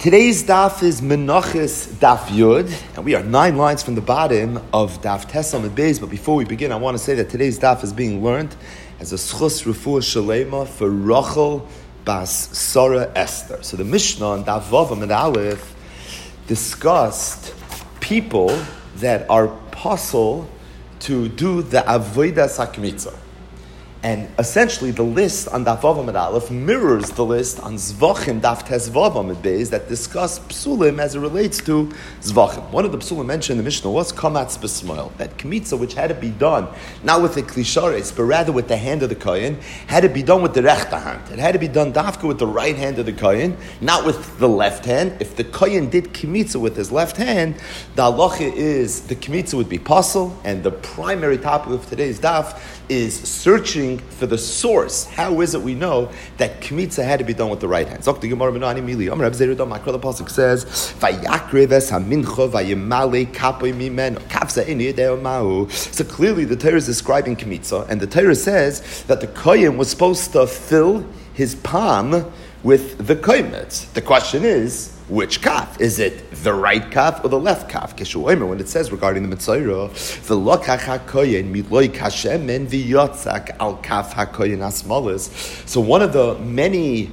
Today's daf is Menachos Daf Yud, and we are 9 lines from the bottom of Daf Tesam and Beis. But before we begin, I want to say that today's daf is being learned as a schus refuah shalema for Rachel bas Sarah Esther. So the Mishnah on Daf Vav and Aleph discussed people that are possible to do the avodas hakmitza. And essentially, the list on Daf Vav Amud Aleph mirrors the list on Zvachim Daf Tes Vav Amud Beis that discuss psulim as it relates to Zvachim. One of the psulim mentioned in the Mishnah was Kamatz B'Smoil, that kmitza which had to be done not with the klishares, but rather with the hand of the kohen, had to be done with the rechte hand. It had to be done dafka with the right hand of the kohen, not with the left hand. If the kohen did kmitza with his left hand, the halacha is the kmitza would be pasul, and the primary topic of today's daf is searching for the source. How is it we know that kmitza had to be done with the right hand? The pasuk says, so clearly the Torah is describing kmitza, and the Torah says that the kohen was supposed to fill his palm with the koimetz. The question is, which kaf? Is it the right kaf or the left kaf? When it says regarding the Mitzayra, v'lokach hakoyen miloi kashemen v'yotzak al kaf hakoyen asmalis. So one of the many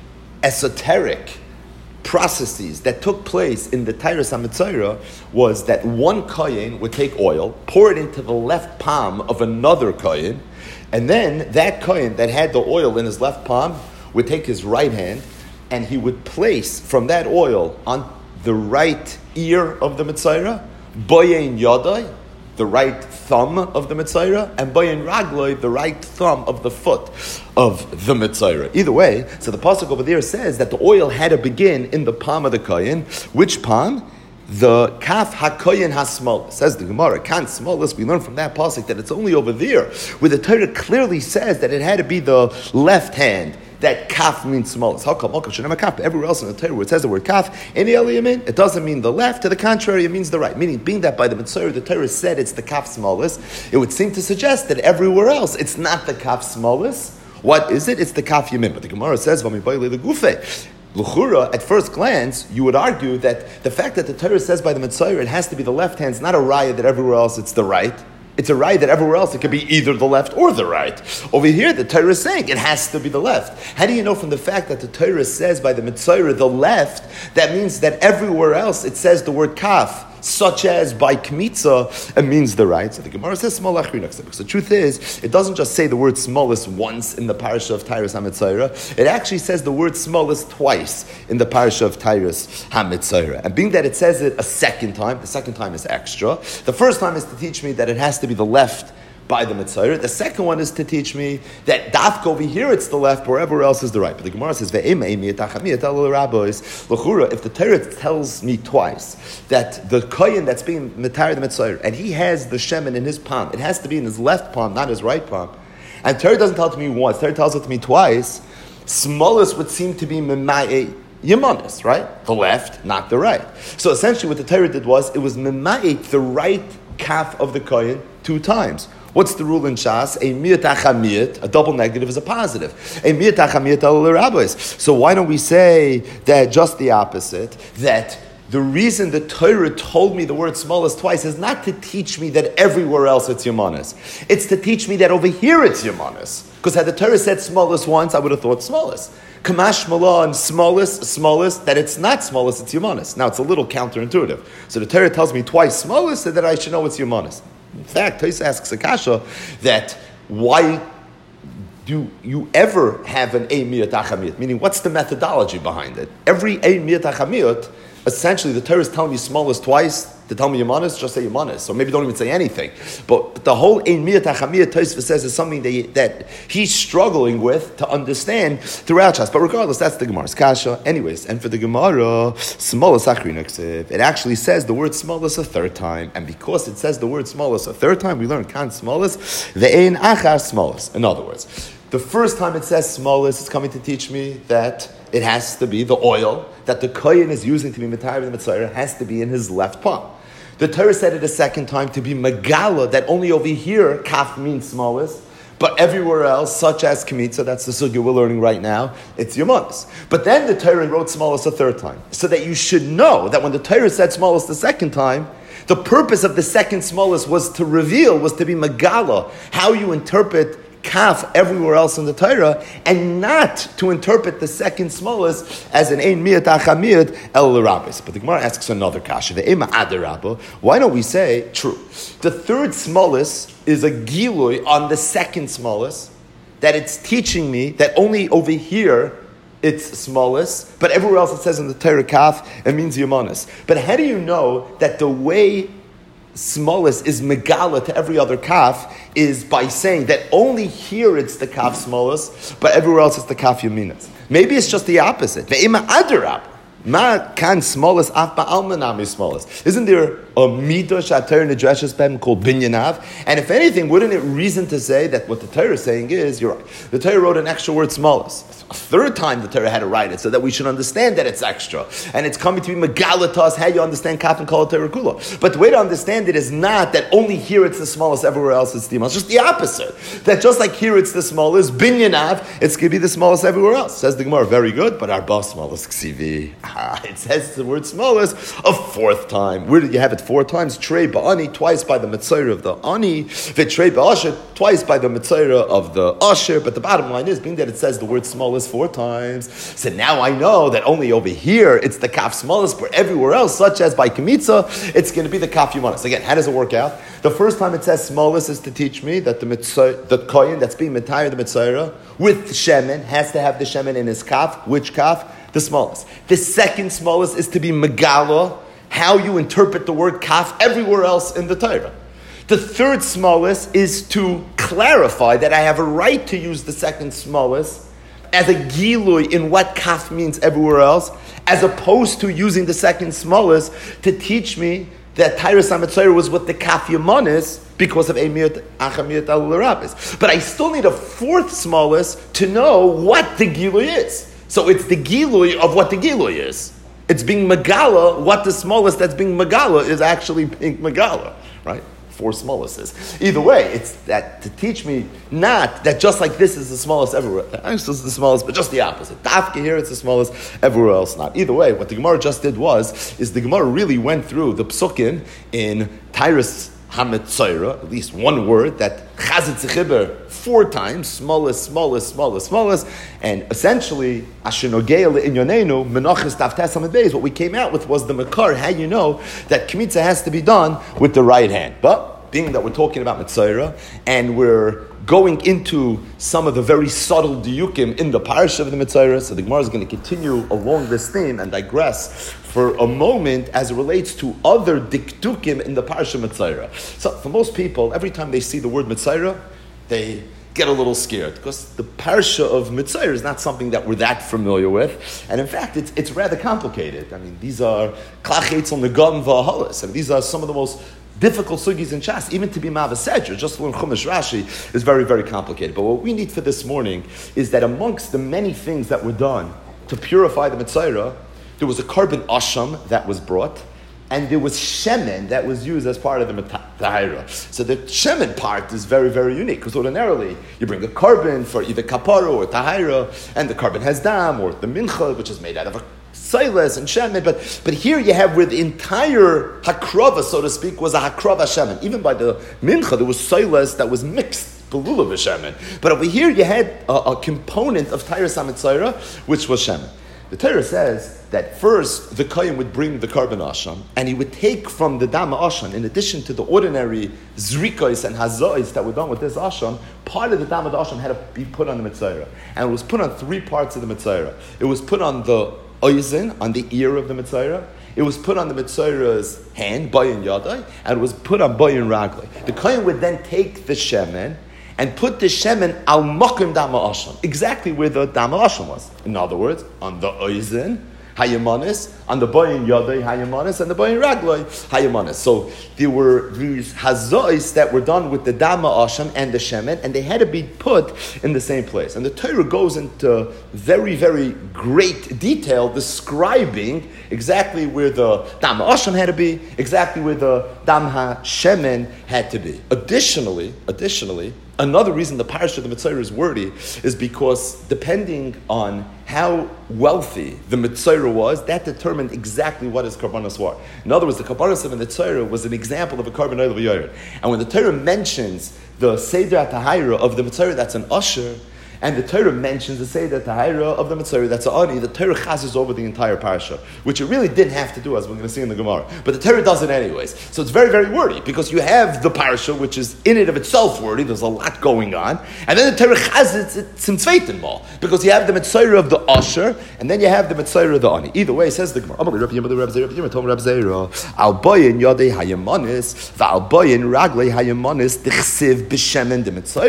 esoteric processes that took place in the Tyrus HaMitzayra was that one kohen would take oil, pour it into the left palm of another kohen, and then that kohen that had the oil in his left palm would take his right hand and he would place from that oil on the right ear of the Mitzayra, boyein yadai, the right thumb of the Mitzayra, and boyein ragloi, the right thumb of the foot of the Mitzayra. Either way, so the pasuk over there says that the oil had to begin in the palm of the kohen. Which palm? The kaf hakoyen hasmol. Says the Gemara, kan smolis. We learn from that pasuk that it's only over there where the Torah clearly says that it had to be the left hand. That kaf means smallest. How come? Everywhere else in the Torah where it says the word kaf, it doesn't mean the left. To the contrary, it means the right. Meaning, being that by the Mitzayra, the Torah said it's the kaf smallest, it would seem to suggest that everywhere else it's not the kaf smallest. What is it? It's the kaf yamin. But the Gemara says, L'chura, at first glance, you would argue that the fact that the Torah says by the Mitzayra it has to be the left hand is not a raya that everywhere else it's the right. It's a right that everywhere else it could be either the left or the right. Over here, the Torah is saying it has to be the left. How do you know from the fact that the Torah says by the Mitzayra the left, that means that everywhere else it says the word kaf, such as by kmitza, it means the right. So the Gemara says small achrinak. Because the truth is, it doesn't just say the word smallest once in the parasha of Tyrus HaMitzayra. It actually says the word smallest twice in the parasha of Tyrus HaMitzayra. And being that it says it a second time, the second time is extra. The first time is to teach me that it has to be the left by the Mitzayra. The second one is to teach me that dafka over here it's the left, wherever else is the right. But the Gemara says, if the Torah tells me twice that the kohen that's being mitayr the Mitzayra, and he has the shemen in his palm, it has to be in his left palm, not his right palm. And Torah doesn't tell it to me once, Torah tells it to me twice. Smallest would seem to be mema'e Yemanis, right? The left, not the right. So essentially what the Torah did was, it was mema'e the right kaf of the kohen 2 times. What's the rule in Shas? A miyat achamiyat, a double negative is a positive. A miyat achamiyat al rabbis. So why don't we say that just the opposite? That the reason the Torah told me the word smallest twice is not to teach me that everywhere else it's Yemanis. It's to teach me that over here it's Yemanis. Because had the Torah said smallest once, I would have thought smallest. Kamash Malah and smallest, that it's not smallest, it's Yemanis. Now it's a little counterintuitive. So the Torah tells me twice smallest, so that I should know it's Yemanis. In fact, Tosa asks Akasha that why do you ever have an Eimiyat Achamiyat? Meaning, what's the methodology behind it? Every Eimiyat Achamiyat, essentially, the Torah is telling you smallest twice. To tell me Yemanis, just say Yemanis. Or maybe don't even say anything. But the whole Eimiyat Achamiyat Tosfos says is something that he's struggling with to understand throughout Shas. But regardless, that's the Gemara's kasha. Anyways, and for the Gemara, smallest achrinuksiv, it actually says the word smallest a third time. And because it says the word smallest a third time, we learn kan smallest, ve'ein achar smallest. In other words, the first time it says smallest, it's coming to teach me that it has to be the oil that the kohen is using to be mitayr the Mitzayra has to be in his left palm. The Torah said it a second time to be megala, that only over here kaf means smallest, but everywhere else, such as Kemitza, that's the sugya we're learning right now, it's Yamanis. But then the Torah wrote smallest a third time, so that you should know that when the Torah said smallest the second time, the purpose of the second smallest was to reveal, was to be Megala, how you interpret Kaf everywhere else in the Torah, and not to interpret the second smallest as an Ein Miyat Achamiyat El Rabbis. But the Gemara asks another kasha, the Ema Adarabba. Why don't we say, true, the third smallest is a Gilui on the second smallest, that it's teaching me that only over here it's smallest, but everywhere else it says in the Torah Kaf, it means Yamanis. But how do you know that the way smallest is megala to every other kaf is by saying that only here it's the kaf smallest, but everywhere else it's the kaf yaminas? Maybe it's just the opposite. Ve'ima adarab. Ma kan smallest af ba'almanami smallest. Isn't there a midah shater nedreshes bem called binyanav? And if anything, wouldn't it reason to say that what the Torah is saying is, you're right, the Torah wrote an extra word smallest. A third time the Torah had to write it so that we should understand that it's extra. And it's coming to be megala to us how you understand kaf and kol Torah kula. But the way to understand it is not that only here it's the smallest, everywhere else it's the smallest. It's just the opposite. That just like here it's the smallest, binyanav, it's going to be the smallest everywhere else. Says the Gemara, very good, but our boss smallest ksivi. It says the word smallest a fourth time. Where did you have it 4 times? Trey ba'ani, twice by the Mitzayra of the ani. V'trei ba'asher, twice by the Mitzayra of the asher. But the bottom line is, being that it says the word smallest 4 times, so now I know that only over here it's the kaf smallest, but everywhere else, such as by Kemitza, it's going to be the kaf yumanis. Again, how does it work out? The first time it says smallest is to teach me that the kohen that's being mitayr the Mitzayra with shemen has to have the shemen in his kaf. Which kaf? The smallest. The second smallest is to be megala, how you interpret the word kaf everywhere else in the Torah. The third smallest is to clarify that I have a right to use the second smallest as a gilui in what kaf means everywhere else, as opposed to using the second smallest to teach me that Tyrus HaMetzayir was with the kaf yamanis because of Emiyat Achamiyat Al Rabbis. But I still need a fourth smallest to know what the gilui is. So it's the gilui of what the gilui is. It's being megala, what the smallest that's being megala is actually being megala, right? 4 smallests. Either way, it's that to teach me not that just like this is the smallest everywhere. This is the smallest, but just the opposite. Dafka here, it's the smallest, everywhere else not. Either way, what the Gemara just did is the Gemara really went through the psukim in Tyrus HaMetzayra, at least one word, that chazit zichiber 4 times, smallest, and essentially, Ashenogea Inyonenu, Menachas Taftes Hamid Beis, what we came out with was the Makar, how you know that Kemitza has to be done with the right hand. But, being that we're talking about Metzayra, and we're going into some of the very subtle diyukim in the parsha of the Metzayra, so the Gemara is going to continue along this theme and digress for a moment as it relates to other dikdukim in the parsha Metzayra. So for most people, every time they see the word Metzayra, they get a little scared because the parsha of Metzayra is not something that we're that familiar with, and in fact, it's rather complicated. I mean, these are klachetz on the gam v'ahalas, and these are some of the most difficult sugis in Shas, even to be Mavasedra, just to learn Chumash Rashi, is very, very complicated. But what we need for this morning is that amongst the many things that were done to purify the Metzayra, there was a carbon asham that was brought, and there was shemen that was used as part of the Metzayra. So the shemen part is very, very unique, because ordinarily you bring a carbon for either kapara or tahira, and the carbon has dam, or the mincha, which is made out of a Silas and Shemin, but here you have where the entire hakrava, so to speak, was a hakrava Shemin. Even by the mincha, there was Silas that was mixed, belula v'Shemin. But over here you had a component of Tyrus HaMetzayra, which was Shemin. The Torah says that first the kohen would bring the carbon asham, and he would take from the dama asham, in addition to the ordinary zrikos and hazois that were done with this asham, part of the dama asham had to be put on the Metzayra. And it was put on 3 parts of the Metzayra. It was put on the oizen, on the ear of the Metzayra. It was put on the Metzayra's hand, bayin yadai, and it was put on bayin raglai. The kohen would then take the shemen and put the shemen al makim dama asham, exactly where the dama asham was. In other words, on the oizen, hayamanis, on the bayin yadai, hayamanis, and the bayin raglai, hayamanis. So there were these hazois that were done with the dama asham and the shemen, and they had to be put in the same place. And the Torah goes into very, very great detail describing exactly where the dama asham had to be, exactly where the dam ha shemen had to be. Additionally, Another reason the parasha of the Mitzvah is wordy is because depending on how wealthy the Mitzvah was, that determined exactly what his karbanos were. In other words, the karbanos of the Mitzvah was an example of a karban oil v'yored. And when the Torah mentions the Seder HaTahira of the Mitzvah that's an usher, and the Torah mentions the Seder Tahira of the Mitzvah that's an ani, the Torah chazes over the entire parasha, which it really didn't have to do, as we're going to see in the Gemara. But the Torah does it anyways. So it's very, very wordy, because you have the parasha, which is in and of itself wordy, there's a lot going on, and then the Torah chazes it some tzveitin more, because you have the Mitzvah of the usher, and then you have the Mitzvah of the ani. Either way, says the Gemara, Al boyin yodei hayamanis, v'al boyin raglei hayamanis, dichsiv b'shemen de Mitzvah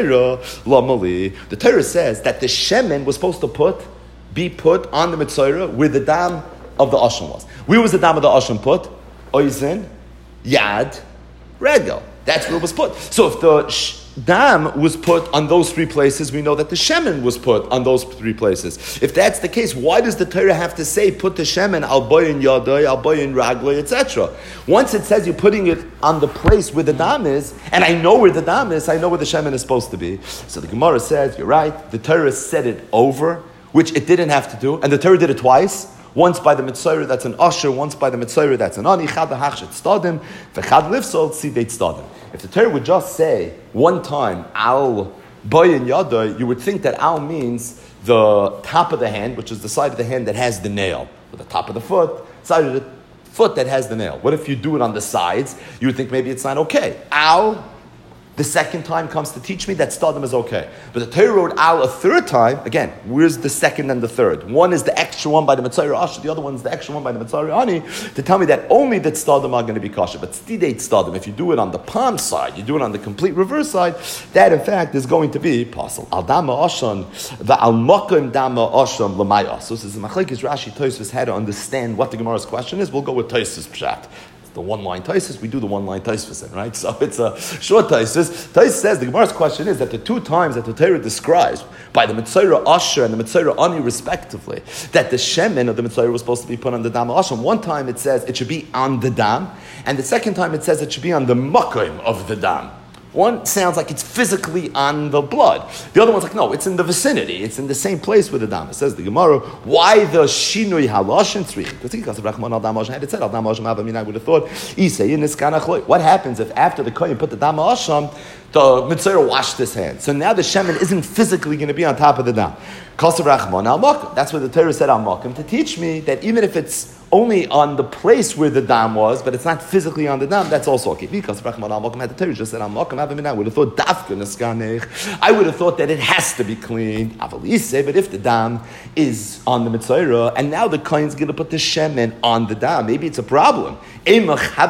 lamali. The Torah says that the shemen was supposed to be put on the Mitzvah where the dam of the Asham was. Where was the dam of the Asham put? Oizen, Yad, Regel. That's where it was put. So if the dam was put on those three places, we know that the shemen was put on those three places. If that's the case, why does the Torah have to say, put the shemen, al boyin yadai, al boyin raglai, etc.? Once it says you're putting it on the place where the dam is, and I know where the dam is, I know where the shemen is supposed to be. So the Gemara says, you're right, the Torah said it over, which it didn't have to do, and the Torah did it twice. Once by the Mitzvah that's an usher, once by the Mitzvah that's an ani, chad hachshet stadim, v'chad lifsol tzideit stadim. If the Torah would just say one time, al boyin yadai, you would think that al means the top of the hand, which is the side of the hand that has the nail, or the top of the foot, side of the foot that has the nail. What if you do it on the sides? You would think maybe it's not okay. Al, the second time comes to teach me that stadim is okay. But the Torah wrote al a third time. Again, where's the second and the third? One is the extra one by the Mitzvah Asher, the other one is the extra one by the Mitzvah Ani, to tell me that only that stadim are going to be kosher. But stidate stadim, if you do it on the palm side, you do it on the complete reverse side, that in fact is going to be possible. Al dama ashon, the al makim dama ashon l'mayas. So this is Machlekes Rashi Tosfos how to understand what the Gemara's question is. We'll go with Tosfos pshat. The one-line Tosfos, we do the one-line Tosfos, right? So it's a short Tosfos. Tosfos says, the Gemara's question is that the two times that the Torah describes, by the Mitzvah Asher and the Mitzvah Ani respectively, that the shemen of the Mitzvah was supposed to be put on the dam Asher. One time it says it should be on the dam, and the second time it says it should be on the makom of the dam. One sounds like it's physically on the blood. The other one's like, no, it's in the vicinity. It's in the same place with the dam. It says the Gemara, why the shinui haloshin tzrich? Because of Rachman al dam Hashem had it said, al dam Hashem I would have thought, what happens if after the kohen put the dam Hashem, the Mitzvah washed his hands? So now the shemen isn't physically going to be on top of the dam. Kasav Rachman al makom. That's what the Torah said al makom, to teach me that even if it's only on the place where the dam was, but it's not physically on the dam, that's also okay. Because Rachman al makom had the Torah just said al makom. I would have thought dafka neskanech. I would have thought that it has to be cleaned. Avalise, but if the dam is on the Mitzvah, and now the kohen's going to put the shemen on the dam, maybe it's a problem. Maybe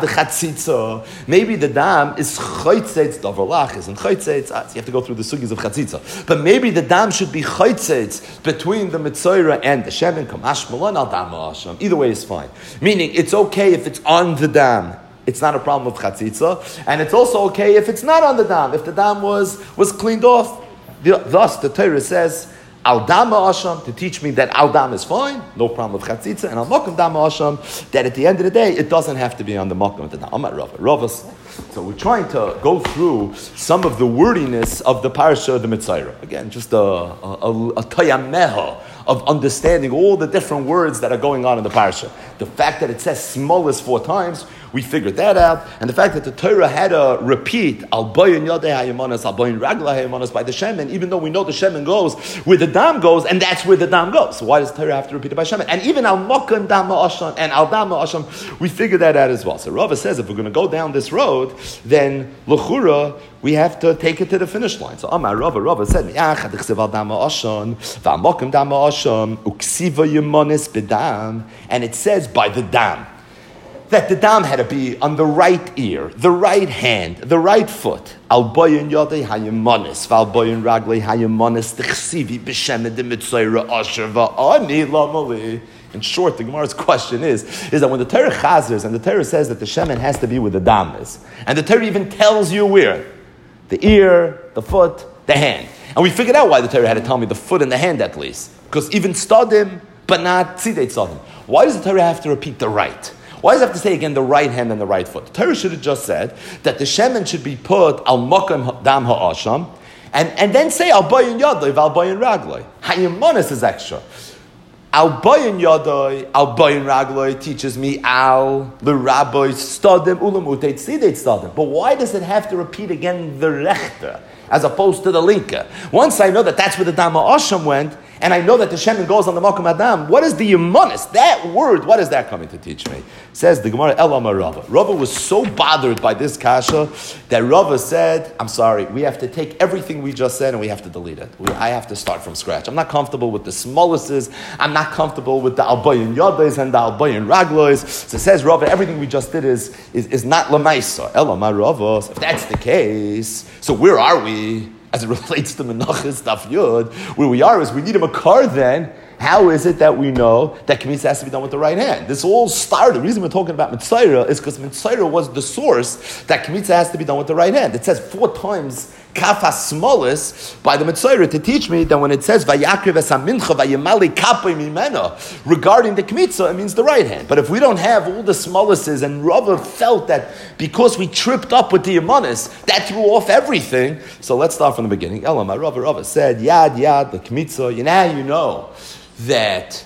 the dam is chaytzetz, davarlach isn't chaytzetz. You have to go through the sugis of chatzitza. But maybe the dam should be chaytzetz between the Mitzvah and the shemen. Kamash malan al dam ha'asham. Either way is fine. Meaning, it's okay if it's on the dam. It's not a problem of chatzitza, and it's also okay if it's not on the dam. If the dam was cleaned off, thus the Torah says al dam ha'asham, to teach me that al dam is fine, no problem with chatzitza, and al makom dam ha'asham, that at the end of the day it doesn't have to be on the makom of the dam. I'm at Ravas. So we're trying to go through some of the wordiness of the parasha of the Mitzvah. Again, just a tayameha of understanding all the different words that are going on in the parasha. The fact that it says smallest 4 times, we figured that out. And the fact that the Torah had to repeat al boyin yadei hayamanas, al boyin raglai hayamanas by the shemen, even though we know the shemen goes where the dam goes, and that's where the dam goes. So why does the Torah have to repeat it by shemen? And even al makom dam ha'asham and al dam ha'asham, we figured that out as well. So Rava says if we're going to go down this road, then l'chura, we have to take it to the finish line. So Amar Rava said, and it says by the dam, that the dam had to be on the right ear, the right hand, the right foot. Al boyin yodei hayamanis, val boyin raglei hayamanis, t'chsivi b'shem de mitzayra asher va'ani lamali. In short, the Gemara's question is that when the Torah chazers, and the Torah says that the shemen has to be where the dam is, and the Torah even tells you where, the ear, the foot, the hand. And we figured out why the Torah had to tell me the foot and the hand at least. Because even stadim, but not tzidei stadim. Why does the Torah have to repeat the right? Why does it have to say again the right hand and the right foot? The Torah should have just said that the shemen should be put al makom dam ha'asham, And then say al bayin yadai, al bayin ragloi. Hayamanis is extra. Al bayin yadai, al bayin ragloi teaches me al the rabbi stadim ulam uteit sideit stadim. But why does it have to repeat again the rechter as opposed to the linka? Once I know that that's where the Dama Asham went, and I know that the Shemin goes on the Makom Adam, what is the Yemanis? That word, what is that coming to teach me? Says the Gemara, Elama Rava. Rava was so bothered by this kasha that Rava said, I'm sorry, we have to take everything we just said and we have to delete it. I have to start from scratch. I'm not comfortable with the smolluses. I'm not comfortable with the Albayin Yadais and the Albayin Raglois. So says Rava, everything we just did is not Lamaisa. Elama Rava. So if that's the case, so where are we? As it relates to Menachos Daf Yud, where we are is we need a makar then. How is it that we know that Kmitza has to be done with the right hand? This all started, the reason we're talking about Mitzayra is because Mitzayra was the source that Kmitza has to be done with the right hand. It says 4 times Kafas Smolis by the Mitzayra to teach me that when it says Vayakriv es hamincha vayemali kapay mimena regarding the Kmitza, it means the right hand. But if we don't have all the Smolises, and Rava felt that because we tripped up with the Yemanis, that threw off everything. So let's start from the beginning. Elamah Rava said, Yad, the Kmitza, you know that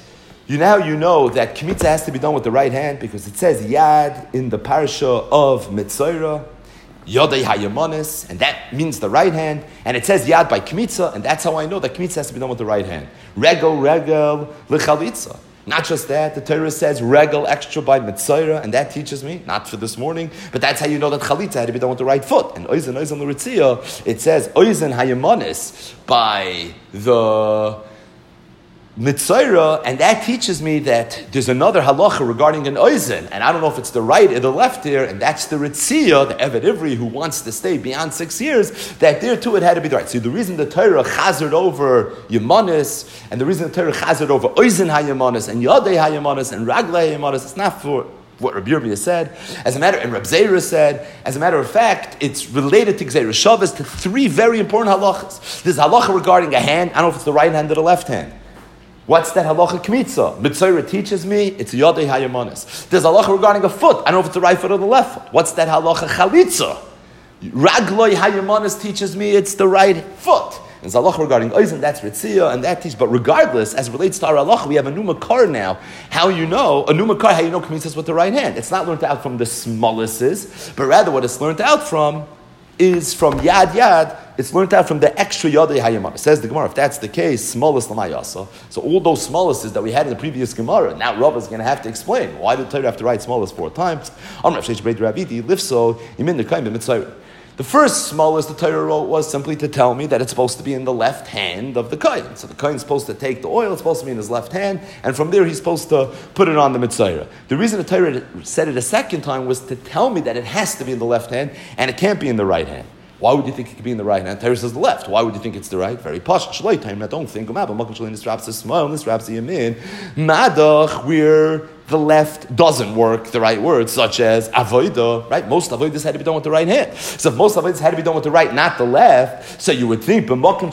Kmitza has to be done with the right hand because it says Yad in the parasha of Mitzayra, Yodei Hayamanis, and that means the right hand, and it says Yad by Kmitza, and that's how I know that Kmitza has to be done with the right hand. Regel, l'chalitza. Not just that, the Torah says regel extra by Mitzayra, and that teaches me, not for this morning, but that's how you know that Chalitza had to be done with the right foot. And Oizen l'Ritzia, it says Oizen Hayamanis by the Mitzayra, and that teaches me that there's another halacha regarding an oizen, and I don't know if it's the right or the left here, and that's the Ritzia, the Eved Ivri, who wants to stay beyond 6 years, that there too it had to be the right. So the reason the Torah chazered over Yemanis, and the reason the Torah chazered over oizen hayemanis, and Yadei hayemanis, and Raglei hayemanis, it's not for what Rabbi Yirmiyah said, and Reb Zera said. As a matter of fact, it's related to Gzeira Shabbos to 3 very important halachas. There's a halacha regarding a hand, I don't know if it's the right hand or the left hand. What's that halacha kmitza? Mitzayra teaches me it's yodei hayamanis. There's a halacha regarding a foot. I don't know if it's the right foot or the left foot. What's that halacha chalitza? Ragloi hayamanis teaches me it's the right foot. There's a halacha regarding oizen, that's ritzia, and that teaches. But regardless, as it relates to our halacha, we have a new makar now. How you know kmitza is with the right hand? It's not learned out from the smolluses, but rather what it's learned out from is from yad. It's learned out from the extra yadei hayamana. Says the Gemara, if that's the case, smallest lamayasa. So all those smalluses that we had in the previous Gemara, now Rav is going to have to explain why did the Torah have to write smallest 4 times? The first smallest the Torah wrote was simply to tell me that it's supposed to be in the left hand of the kohen. So the kohen is supposed to take the oil, it's supposed to be in his left hand, and from there he's supposed to put it on the mitzayra. The reason the Torah said it a second time was to tell me that it has to be in the left hand and it can't be in the right hand. Why would you think it could be in the right hand? Torah says the left. Why would you think it's the right? Very posh. Shloi time. I don't think. Madach, where the left doesn't work the right word, such as avoida, right? Most avoidas had to be done with the right hand. So if most avoidas had to be done with the right, not the left, so you would think,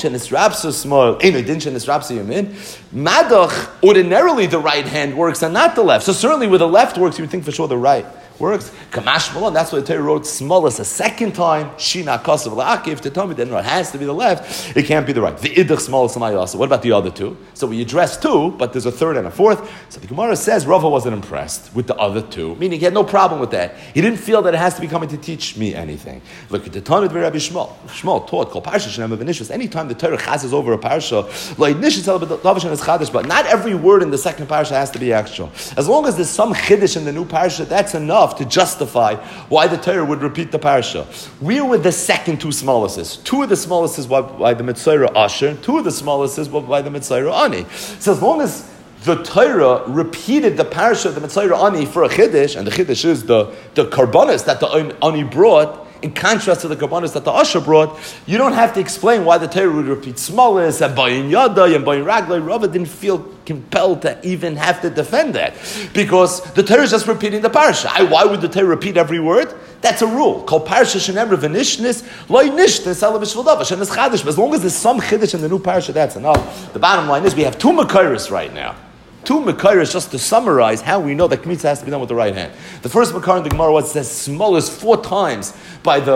Madach, ordinarily the right hand works and not the left. So certainly where the left works, you would think for sure the right works. Kamash Malon, that's why the Torah wrote smallest a second time, Shina Kasav La'akiv, to tell me that no, it has to be the left, it can't be the right. The Idach smallest Lamayasa. What about the other 2? So we address 2, but there's a 3rd and a 4th. So the Gemara says Rava wasn't impressed with the other 2, meaning he had no problem with that. He didn't feel that it has to be coming to teach me anything. Look at the Tanit of Rabbi Shmuel. Shmuel taught, called Parsha Shem of Inishus. Anytime the Torah chazes over a Parsha, like Nishus is Chadash, but not every word in the second Parsha has to be extra. As long as there's some Chiddush in the new Parsha, that's enough to justify why the Torah would repeat the parsha. Where were the second 2 smalluses? 2 of the smalluses were by the Mitzayra Asher, 2 of the smalluses were by the Mitzayra Ani. So as long as the Torah repeated the parsha of the Mitzayra Ani for a Chiddush, and the Chiddush is the karbanos that the Ani brought, in contrast to the karbanos that the Asher brought, you don't have to explain why the Torah would repeat smallest and bayin yadai and bayin raglai. Rava didn't feel compelled to even have to defend that because the Torah is just repeating the parsha. Why would the Torah repeat every word? That's a rule. Called parsha shenemra v'nishnis loy nishnis ela b'shvil shenis chadish. As long as there's some chiddush in the new parsha, that's enough. The bottom line is we have 2 mekayros right now. 2 mekayros just to summarize how we know that kmitza has to be done with the right hand. The first makar in the Gemara was it says smallest 4 times by the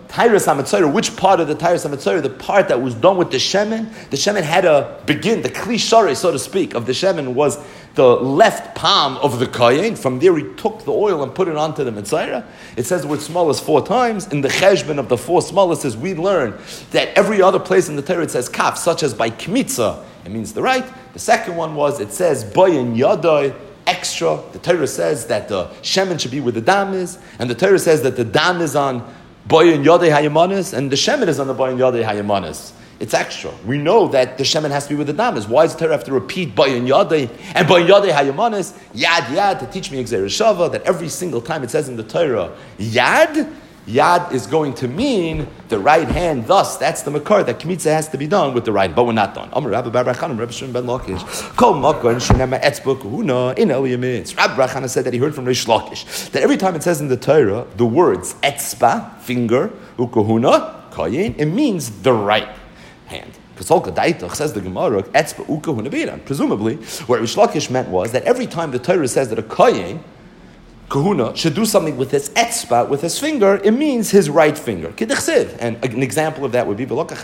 Tyrus HaMetzora, which part of the Tyrus HaMetzora, the part that was done with the shemen had to begin, the Kli Sharei, so to speak, of the shemen was the left palm of the Kayin. From there he took the oil and put it onto the Metzora. It says the word smallest 4 times. In the Cheshbon of the 4 smallest, we learn that every other place in the Torah it says kaf, such as by Kmitza, it means the right. The second one was, it says Bayin Yadai, extra. The Torah says that the shemen should be where the dam is, and the Torah says that the dam is on Bayin Yadei Hayamanis, and the shemen is on the Bayin Yadei Hayamanis. It's extra. We know that the shemen has to be with the dam. Why does the Torah have to repeat Bayin Yadei and Bayin Yadei Hayamanis, Yad to teach me Gzeir Shava, that every single time it says in the Torah Yad is going to mean the right hand. Thus, that's the makar that kmitza has to be done with the right, but we're not done. Amar Rabbi Bar Chanan, Rabbi Shimon ben Lakish, Kol Makon Shenema Etzba Kahuna in Eliyamitz. Rabbi Bar Chanan said that he heard from Rish Lakish that every time it says in the Torah the words etzba, finger, ukahuna, kayin, it means the right hand. Says the Gemara, etzba ukahuna biran. Presumably, what Rish Lakish meant was that every time the Torah says that a kayin, kahuna, should do something with his etzba, with his finger, it means his right finger. And an example of that would be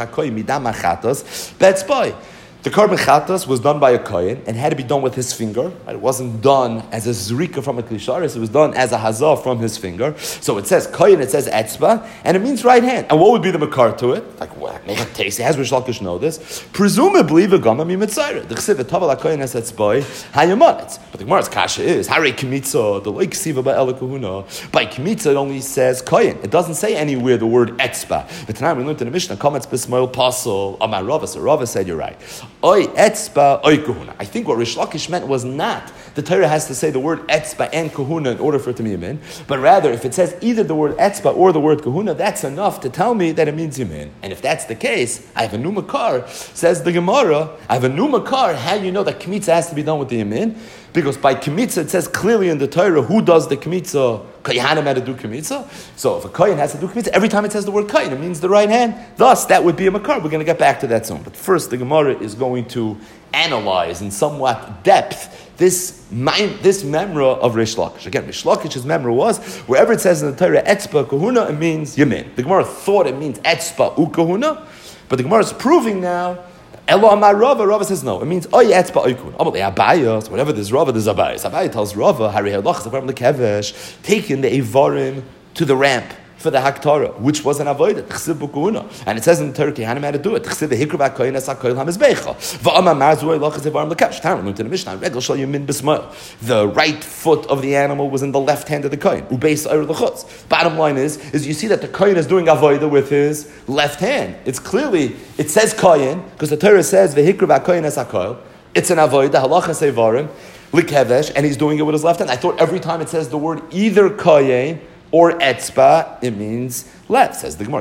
the korban chatas was done by a kohen and had to be done with his finger. It wasn't done as a zrika from a klisharis, it was done as a hazah from his finger. So it says kohen, it says etzba, and it means right hand. And what would be the makar to it? Like, what? Make it tasty. Has Rish Lakish know this? Presumably, v'gama mi mitzayra. The chsiv v'taval ha-kohen es etzboi hayamonetz. But the Gemara's kasha is, hare kimitza, the loy ksiva ba'el kahuna. By kimitza, it only says kohen. It doesn't say anywhere the word etzba. But tonight we learned in the Mishnah, comments b'smoil pasol, amar Rava, so Rava said, you're right. Oy etzba, oy kahuna. I think what Rish Lakish meant was not the Torah has to say the word etzba and kahuna in order for it to be yamin, but rather if it says either the word etzba or the word kahuna, that's enough to tell me that it means yamin. And if that's the case, I have a new makar, says the Gemara, I have a new makar, how you know that kmitza has to be done with the yamin? Because by kmitza it says clearly in the Torah who does the kmitza. Kohanim had to do kmitza. So if a kohen has to do kmitza, every time it says the word kohen, it means the right hand. Thus, that would be a makar. We're going to get back to that soon. But first, the Gemara is going to analyze in somewhat depth this memra of Rish Lakish. Again, Rish Lakish's memra was, wherever it says in the Torah, etzba kahuna, it means yamin. The Gemara thought it means etzba ukahuna, but the Gemara is proving now, Elo Amar Rava, Rava says no. It means oy etzba oykun. Amalei Abaya, so whenever there's Rava, there's Abaya. So Abaya tells Rava, Hari Halach Zavar Lekevesh, taking the Evarim to the ramp for the Haktara, which was an avodah, Chsiv Bukuna. And it says in Turkey, Hanim had to do it. Chsiv the Hikra Bakoyin as Hakoil Hamizbecha. Va'ama Marzuay Lach Zavar Lekevesh. Time went to the Mishnah. Regel Shal Yamin Bismail. The right foot of the animal was in the left hand of the kohen. Ubeis Ayr Lechutz. Bottom line is you see that the kohen is doing avodah with his left hand. It's clearly, it says kohen, because the Torah says Vehikra Bakoyin as Hakoil. It's an avodah, Halacha Sevarim, Likevesh, and he's doing it with his left hand. I thought every time it says the word either kohen or etzba, it means left. Says the Gemara,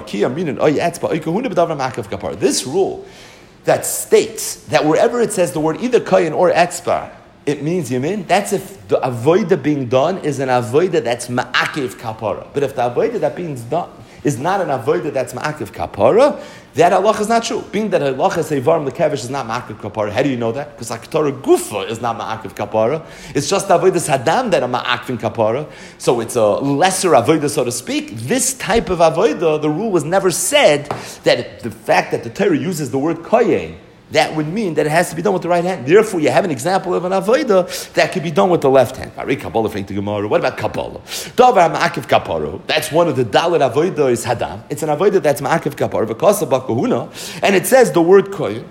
this rule that states that wherever it says the word either kohen or etzba, it means yamin. That's if the avodah being done is an avodah that's ma'akiv kapara. But if the avodah that being done is not an avodah that's ma'akiv kapara, that halach is not true. Being that halach is sevarim lekevish is not ma'akiv kapara. How do you know that? Because haktorah gufa is not ma'akiv kapara. It's just avodah sadam that are ma'akiv kapara. So it's a lesser avodah, so to speak. This type of avodah, the rule was never said that the fact that the Torah uses the word kohen, that would mean that it has to be done with the right hand. Therefore, you have an example of an avodah that could be done with the left hand. What about Kabbalah? That's one of the dalit avodah is hadam. It's an avodah that's ma'akiv kapara. And it says the word kohen.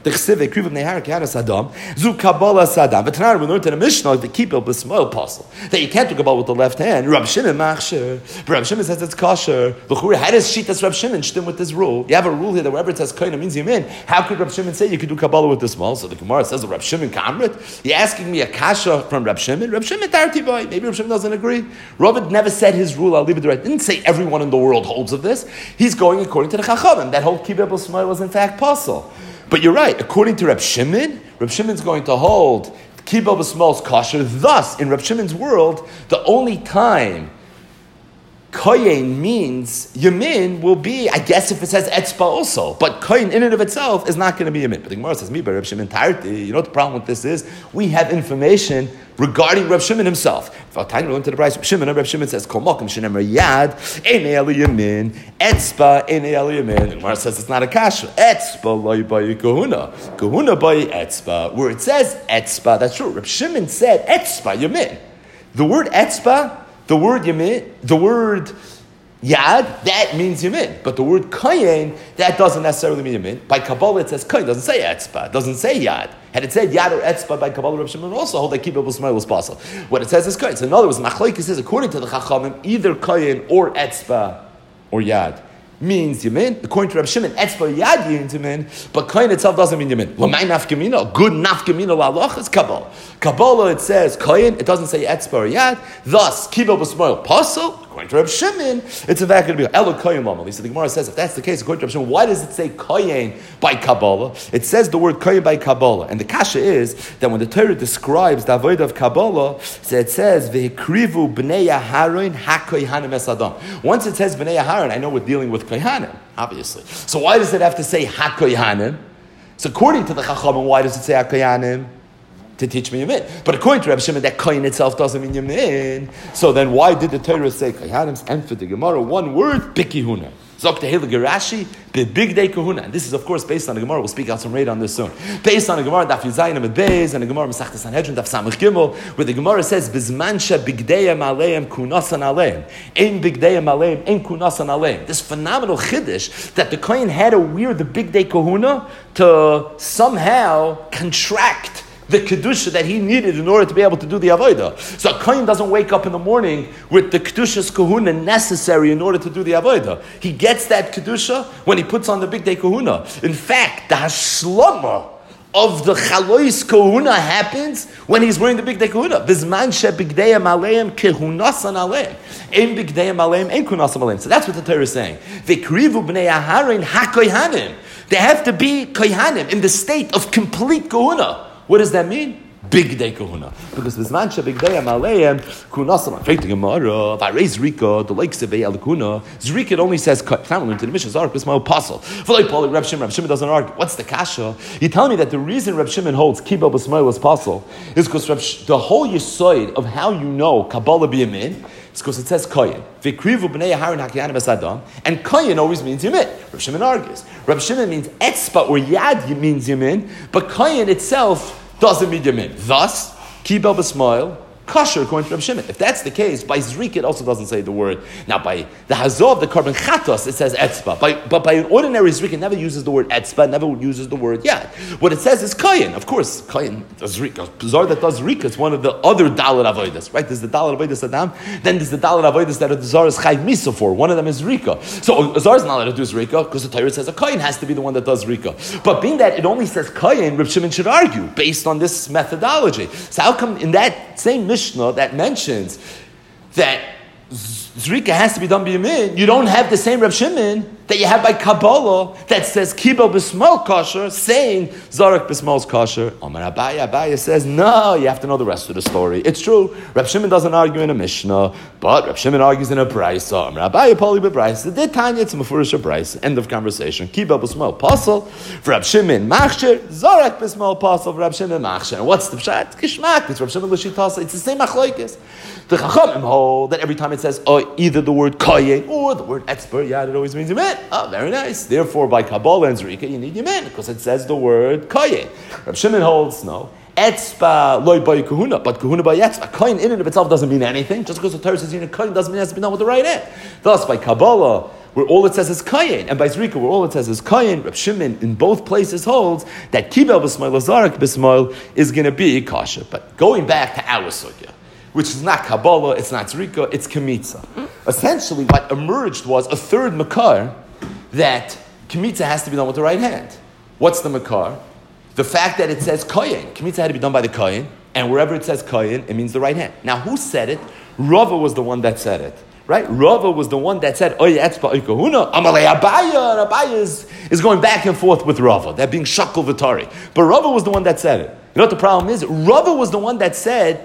Zu Kabbalah sadam. But tonight we learned in the Mishnah the keep of the small puzzle that you can't do Kabbalah with the left hand. Rab Shimon machsher. Rab Shimon says it's kosher. How does Shitas Rab Shimon shtim with this rule? You have a rule here that wherever it says kohen, it means yamin. How could Rab Shimon say you could do Kabbalah with the small? So the Gemara says, Rab Shimon Kamrit. You're asking me a kasha from Rab Shimon? Rab Shimon Tarti boy. Maybe Rab Shimon doesn't agree. Ravid never said his rule, I'll leave it right. Didn't say everyone in the world holds of this. He's going according to the Chachamim. That whole Kibbutz B'Smail was in fact possible. But you're right, according to Rab Shimon's going to hold Kibbutz B'Smail's kosher. Thus, in Rab Shimon's world, the only time Koyin means Yamin will be, I guess, if it says Etzba also. But Koyin in and of itself is not going to be Yamin. But the Gemara says, Me, but Reb Shimon Tarti, you know what the problem with this is? We have information regarding Reb Shimon himself. If I'll time into the price, Reb Shimon says, Kol Mokum Shenemar Yad, Einei Elu Yamin, Etzba, Einei Elu Yamin. The Gemara says it's not a kasha. Etzba loy bayi kahuna. Kahuna bayi Etzba. Where it says Etzba, that's true. Reb Shimon said Etzba Yamin. The word Etzba, the word Yamin, the word Yad, that means Yamin. But the word Kayin, that doesn't necessarily mean Yamin. By Kabbalah it says Kayin, it doesn't say Etzba, it doesn't say Yad. Had it said Yad or Etzba by Kabbalah, Reb Shimon also hold that Kibbutz B'Smail was possible. What it says is Kayin. So in other words, Machlokes says, according to the Chachamim, either Kayin or Etzba or Yad means Yamin. According to Reb Shimon, Etzba Yad means Yamin, but Kayin itself doesn't mean Yamin. L'may nafkamina, good nafkamina la'aloch is Kabbalah. Kabbalah it says Kayin, it doesn't say Etzba or Yad. Thus, Kibbutz B'Smail possible. According to Reb Shimon, it's in fact going to be Elo Koyin Lamal. So the Gemara says, if that's the case, according to Reb Shimon, why does it say Koyin by Kabbalah? It says the word Koyin by Kabbalah. And the kasha is that when the Torah describes the avodah of Kabbalah, so it says, V'hikrivu b'nei Aharon ha-koyhanim es Adam. Once it says b'nei Aharon, I know we're dealing with Koyhanim, obviously. So why does it have to say ha-koyhanim? So according to the Chachamim, why does it say ha-koyhanim? To teach me Yamin. But according to Reb Shimon, that Koyin itself doesn't mean Yamin. So then why did the Torah say Koyhanim? And for the Gemara, one word, Bikihuna. Zok Tehila Gerashi, Big Day Kahuna. And this is, of course, based on the Gemara. We'll speak out some rate on this soon. Based on the Gemara, Daf Yuzayim Amid Beis, and the Gemara Masechta Sanhedrin, Daf Samach Gimel, where the Gemara says, Bizmansha Bigdeim Aleim Kunasan Aleim. Ein Bigdeim Aleim, Ein Kunasan Aleim. This phenomenal chiddush that the Koyin had to wear the Big Day Kahuna to somehow contract the kedusha that he needed in order to be able to do the avodah. So a kohen doesn't wake up in the morning with the kedushas kahuna necessary in order to do the avodah. He gets that kedusha when he puts on the big day kahuna. In fact, the hashlama of the chalois kahuna happens when he's wearing the big day kahuna. Bizman she bigdei aleim kehunasan aleim. Ein bigdei aleim, ein kunasan aleim. So that's what the Torah is saying. V'krivu b'nei Aharon ha-koyhanim. They have to be koyhanim in the state of complete kahuna. What does that mean? Big day kahuna. Because this man big day amaleim kunasam. Faith the Gemara. If I raise Zrika, the lake sebei alakuna. Zrika it only says family into the Mishnah Zarek is my apostle. Reb Shimon doesn't argue. What's the kasha? You tell me that the reason Reb Shimon holds Kibbutz B'Smail was apostle is because the whole yisoid of how you know Kabbalah b'yamin is because it says Koyin. V'krivu b'nei Aharon hakiyanim es Adam, and Koyin always means Yamin. Reb Shimon argues. Reb Shimon means Etzba or Yad means Yamin, but Koyin itself doesn't mean Yamin. Thus, Kibbutz B'Smail, kosher according to Reb Shimon. If that's the case, by Zrik it also doesn't say the word. Now by the Hazov, the Karban Chatos, it says Etzba. But by an ordinary Zrik, it never uses the word Etzba, never uses the word Yad. What it says is Kayin. Of course, Kayin does Zrik. A Zar that does Zrik is one of the other Dalet Avodas, right? There's the Dalet Avodas Adam, then there's the Dalet Avodas that the Zar is Chayv Misa for. One of them is Zrika. So a Zar is not allowed to do Zrika because the Torah says a Kayin has to be the one that does Zrika. But being that it only says Kayin, Reb Shimon should argue based on this methodology. So how come in that same Mishnah that mentions that Zrika has to be done b'yamin, you don't have the same Reb Shimon that you have by Kabbalah that says Kibbutz B'Smail kosher, saying Zarek B'Smail's kosher. Amar Abaya says, no, you have to know the rest of the story. It's true, Reb Shimon doesn't argue in a Mishnah, but Reb Shimon argues in a Brisa. Amar Abaya Poli B'Brisa. Did Tanya, it's a Mefurish Brisa. End of conversation. Kibbutz B'Smail Pasal, for Reb Shimon Machsher, Zarek B'Smail Pasal, for Reb Shimon Machsher. And what's the pshat? Kishmak, it's Reb Shimon L'Shitasa. It's the same Machlokes. The Chachamim hold that every time it says either the word Kayin or the word Etzber, yeah, it always means Yamin. Oh, very nice. Therefore, by Kabbalah and Zrika, you need Yamin because it says the word Kayin. Reb Shimon holds no. Etzba loy by kahuna, but kahuna by etzba. Kayin in and of itself doesn't mean anything. Just because the Torah says Kayin doesn't mean it has to be done with the right hand. Thus, by Kabbalah, where all it says is Kayin, and by Zrika, where all it says is Kayin, Reb Shimon in both places holds that Kibbutz B'Smail, Zarek B'Smail is going to be kasha. But going back to our sugya, which is not Kabbalah, it's not Zrika, it's Kemitza. Essentially, what emerged was a third Makar that Kemitza has to be done with the right hand. What's the Makar? The fact that it says Koyin. Kemitza had to be done by the Koyin, and wherever it says Koyin, it means the right hand. Now, who said it? Rava was the one that said it. Right? Rava was the one that said, Oy etzba oy kahuna, amalei Abaya, and Abaya is going back and forth with Rava. They're being shakal v'tari. But Rava was the one that said it. You know what the problem is? Rava was the one that said,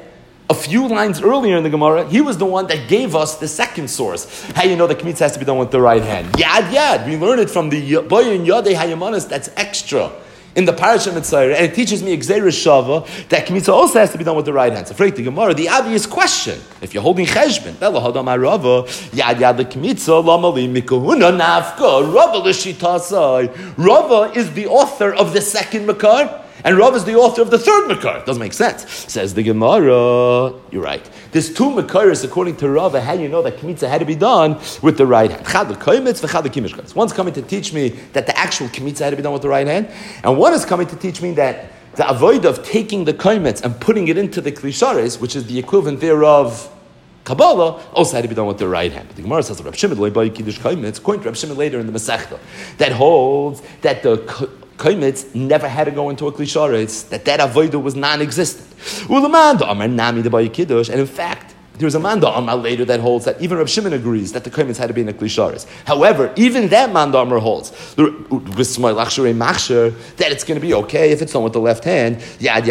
a few lines earlier in the Gemara, he was the one that gave us the second source. How you know that Kmitza has to be done with the right hand? Yad. We learn it from the Boyin Yadei Hayamanas, that's extra in the Parashat Mitzayir, and it teaches me Gzeira Shava that Kmitza also has to be done with the right hand. So, for the Gemara, the obvious question: if you're holding Cheshbon, Bella Hadam Rava, Yad the Kmitza, Lamali Mikahuna Nafka, Rava L'Shitasai. Rava is the author of the second Makar, and Rava is the author of the third Makar. Doesn't make sense. Says the Gemara, you're right. There's two Makaris according to Rava. How you know that Kmitza had to be done with the right hand? Chad l'koimitz v'chad l'kimishkatz. One's coming to teach me that the actual Kmitza had to be done with the right hand, and one is coming to teach me that the avoid of taking the koimitz and putting it into the klishares, which is the equivalent thereof Kabbalah, also had to be done with the right hand. But the Gemara says Reb Shimon loy by kiddush koimitz. According to Reb Shimon later in the Masechta, that holds that the koimitz never had to go into a klisharetz, that avodah was non-existent. And in fact, there's a Manda Amar later that holds that even Reb Shimon agrees that the koimitz had to be in a klisharetz. However, even that Manda Amar holds that it's going to be okay if it's done with the left hand.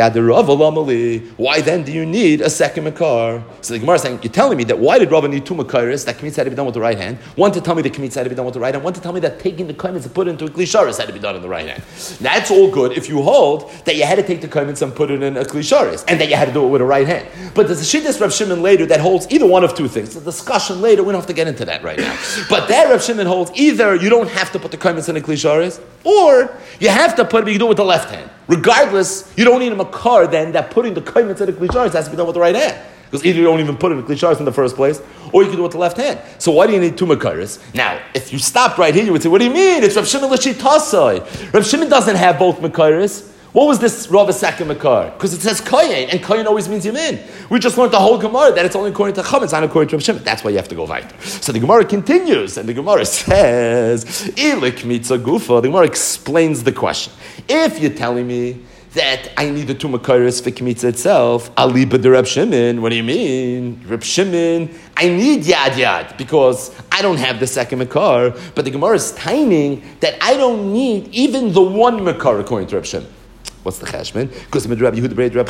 Why then do you need a second makar? So the Gemara is saying, you're telling me that why did Rava need two makaris that koimitz had to be done with the right hand? One to tell me the koimitz had to be done with the right hand. One to tell me that taking the koimitz and put it into a klisharetz had to be done in the right hand. That's all good if you hold that you had to take the koimitz and put it in a klisharetz and that you had to do it with a right hand. But there's a shittas Reb Shimon later that holds either one of two things. It's a discussion later. We don't have to get into that right now. But that Reb Shimon holds either you don't have to put the koimitz in a klisharetz, or you have to put it, but you can do it with the left hand. Regardless, you don't need a makar then that putting the koimitz in a klisharetz has to be done with the right hand. Because either you don't even put it in a klisharetz in the first place, or you can do it with the left hand. So why do you need two makaris? Now, if you stopped right here, you would say, what do you mean? It's Reb Shimon l'shitasai. Reb Shimon doesn't have both makaris. What was this Rava second makar? Because it says koyin, and koyin always means yamin. We just learned the whole Gemara that it's only according to Chum, it's not according to Reb Shimon. That's why you have to go weiter. So the Gemara continues, and the Gemara says, ilik mitzah gufa. The Gemara explains the question. If you're telling me that I need the two makaris for Kmitza itself, Ali b'de Reb Shimon, what do you mean? Reb Shimon, I need yad, because I don't have the second makar, but the Gemara is timing that I don't need even the one makar according to Reb Shimon. What's the cheshbon? Because I know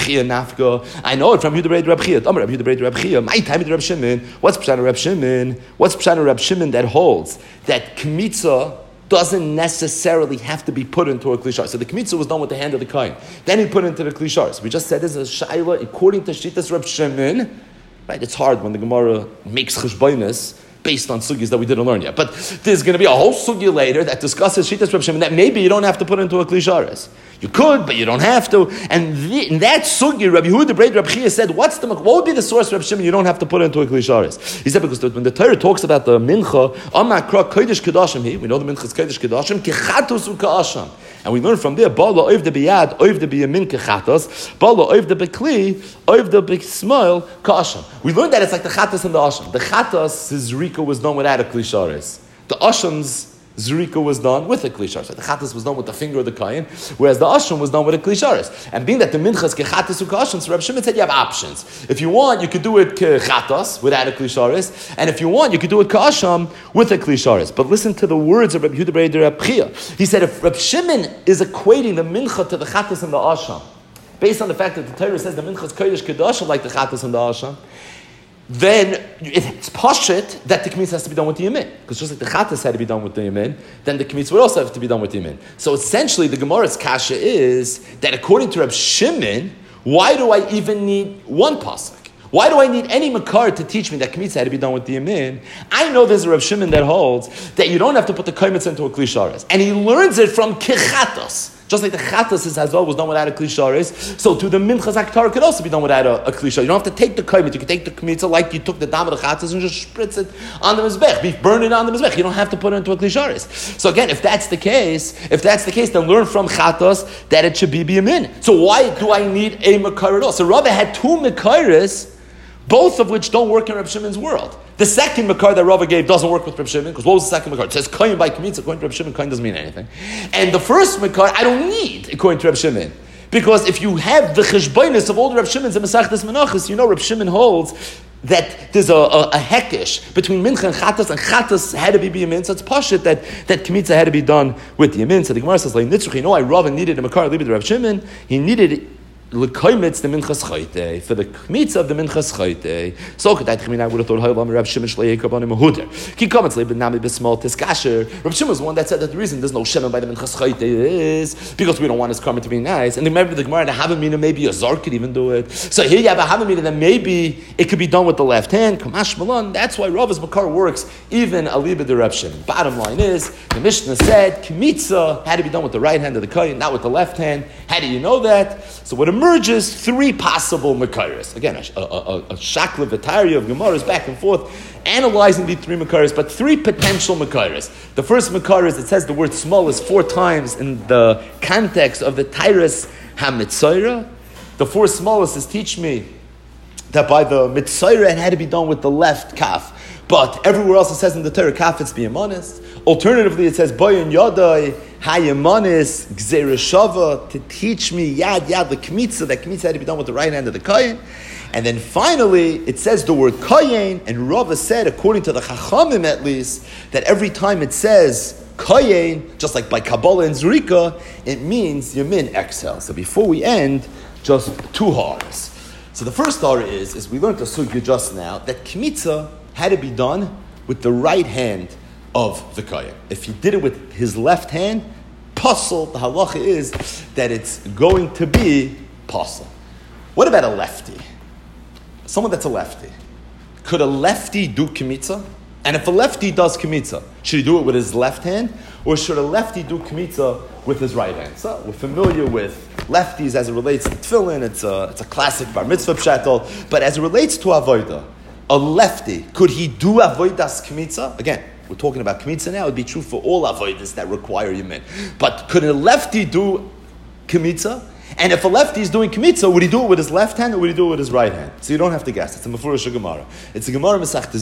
it from Yehuda Brei Reb Chia. Amar Reb Yehuda Brei Reb Chia. My time with Reb Shimon. What's Pshat Reb Shimon? What's Pshat Reb Shimon that holds that Kmitza doesn't necessarily have to be put into a klishar? So the Kmitza was done with the hand of the kohen. Then he put it into the klishar. So we just said this is a shaila according to Shittas Reb Shimon. Right? It's hard when the Gemara makes cheshbonis based on sugis that we didn't learn yet. But there's going to be a whole sugi later that discusses Shittas Reb Shimon that maybe you don't have to put into a klisharis. You could, but you don't have to. And in that sugi, Rabbi Yehuda Brei Reb Chia said, what would be the source, Reb Shimon, you don't have to put into a klisharis? He said, because when the Torah talks about the mincha, Amakra Kodesh Kedashim, we know the mincha is Kodesh Kedashim, Kechatos Uka'asham. And we learn from there, Bala oiv de biyad, oiv de biyamin kechatos, Bala oiv de bekli, oiv de besmoil ka'asham. We learned that it's like the chatos and the asham. The chatos, his zrika was done without a klisharis. The asham's zrika was done with a klisharis. The chatos was done with the finger of the kain, whereas the asham was done with a klisharis. And being that the minchas kechatos uka'asham, so Reb Shimon said you have options. If you want, you could do it kechatos without a klisharis, and if you want, you could do it ka'asham with a klisharis. But listen to the words of Reb Yehuda Brei Reb Chia. He said if Reb Shimon is equating the mincha to the chatos and the asham, based on the fact that the Torah says the mincha is kodesh kedashim like the chatos and the asham, then it's pashut that the kmitz has to be done with the yamin. Because just like the chatas had to be done with the yamin, then the kmitz would also have to be done with the yamin. So essentially, the Gemara's kasha is that according to Reb Shimon, why do I even need one pasuk? Why do I need any makar to teach me that kmitz had to be done with the yamin? I know there's a Reb Shimon that holds that you don't have to put the kaimitz into a klisharis. And he learns it from kechatos. Just like the chatas as well was done without a klisharis, so to the minchas aktar could also be done without a klishar. You don't have to take the kaimitz. You can take the kmitza like you took the dam of the chatas and just spritz it on the mizbech. Burn it on the mizbech. You don't have to put it into a klisharis. So again, if that's the case, then learn from chatas that it should be biyamin. So why do I need a makar at all? So Rava had two makaris, both of which don't work in Reb Shimon's world. The second makar that Rava gave doesn't work with Reb Shimon, because what was the second makar? It says koyin by kmitza. According to Reb Shimon, koyin doesn't mean anything. And the first makar I don't need, according to Reb Shimon, because if you have the cheshbonis of all the Reb Shimons and Masechtas Menachos, you know Reb Shimon holds that there's a hekesh between mincha and chatas had to be yamin, so it's pashut that kmitza had to be done with the yamin. So the Gemara says, like Nitzruch, you know why Rava needed a makar libid Reb Shimon? He needed L'koimitz the minchas chayte, for the kmitz of the minchas chayte. So could I would have thought Haylam Reb Shimon Shlei Yekabon Mehuder. Ki komitz le benami b'smal tiskasher. Reb Shimon was the one that said that the reason there's no shemen by the minchas chayte is because we don't want his karma to be nice. And remember the Gemara, the Havamina, maybe a zar could even do it. So here you have a Havamina that maybe it could be done with the left hand. Kamash Malon. That's why Rav's Makar works even aliba the Reb Shimon. Bottom line is the Mishnah said kmitza had to be done with the right hand of the kohen, not with the left hand. How do you know that? So what emerges, three possible Makaris. Again, a shakla v'tarya of Gemaras back and forth, analyzing the three Makaris, but three potential Makaris. The first Makaris, it says the word small is 4 times in the context of the Tyrus HaMitzayra. The 4 smallest is teach me that by the Mitzayra it had to be done with the left kaf. But everywhere else it says in the Torah, kaf it's biyamanis. Alternatively, it says, Boyan Yadai, Hayamanis, Gzereshava, to teach me yad, the kmitza, that kmitza had to be done with the right hand of the kohen. And then finally, it says the word kohen, and Rava said, according to the Chachamim at least, that every time it says kohen, just like by Kabbalah and Zrika, it means yamin, exhale. So before we end, just 2 haras. So the first hara is we learned the sugya just now, that kmitza had to be done with the right hand of the kohen. If he did it with his left hand, pasal, the halacha is that it's going to be pasal. What about a lefty? Someone that's a lefty. Could a lefty do kmitza? And if a lefty does kmitza, should he do it with his left hand, or should a lefty do kmitza with his right hand? So we're familiar with lefties as it relates to tefillin. It's a classic bar mitzvah pshatel. But as it relates to avodah, a lefty, could he do avodas kmitza? Again, we're talking about kmitza now. It would be true for all avodas that require yamin. But could a lefty do kmitza? And if a lefty is doing kmitza, would he do it with his left hand or would he do it with his right hand? So you don't have to guess. It's a mefurish Gemara. It's a Gemara Masechtas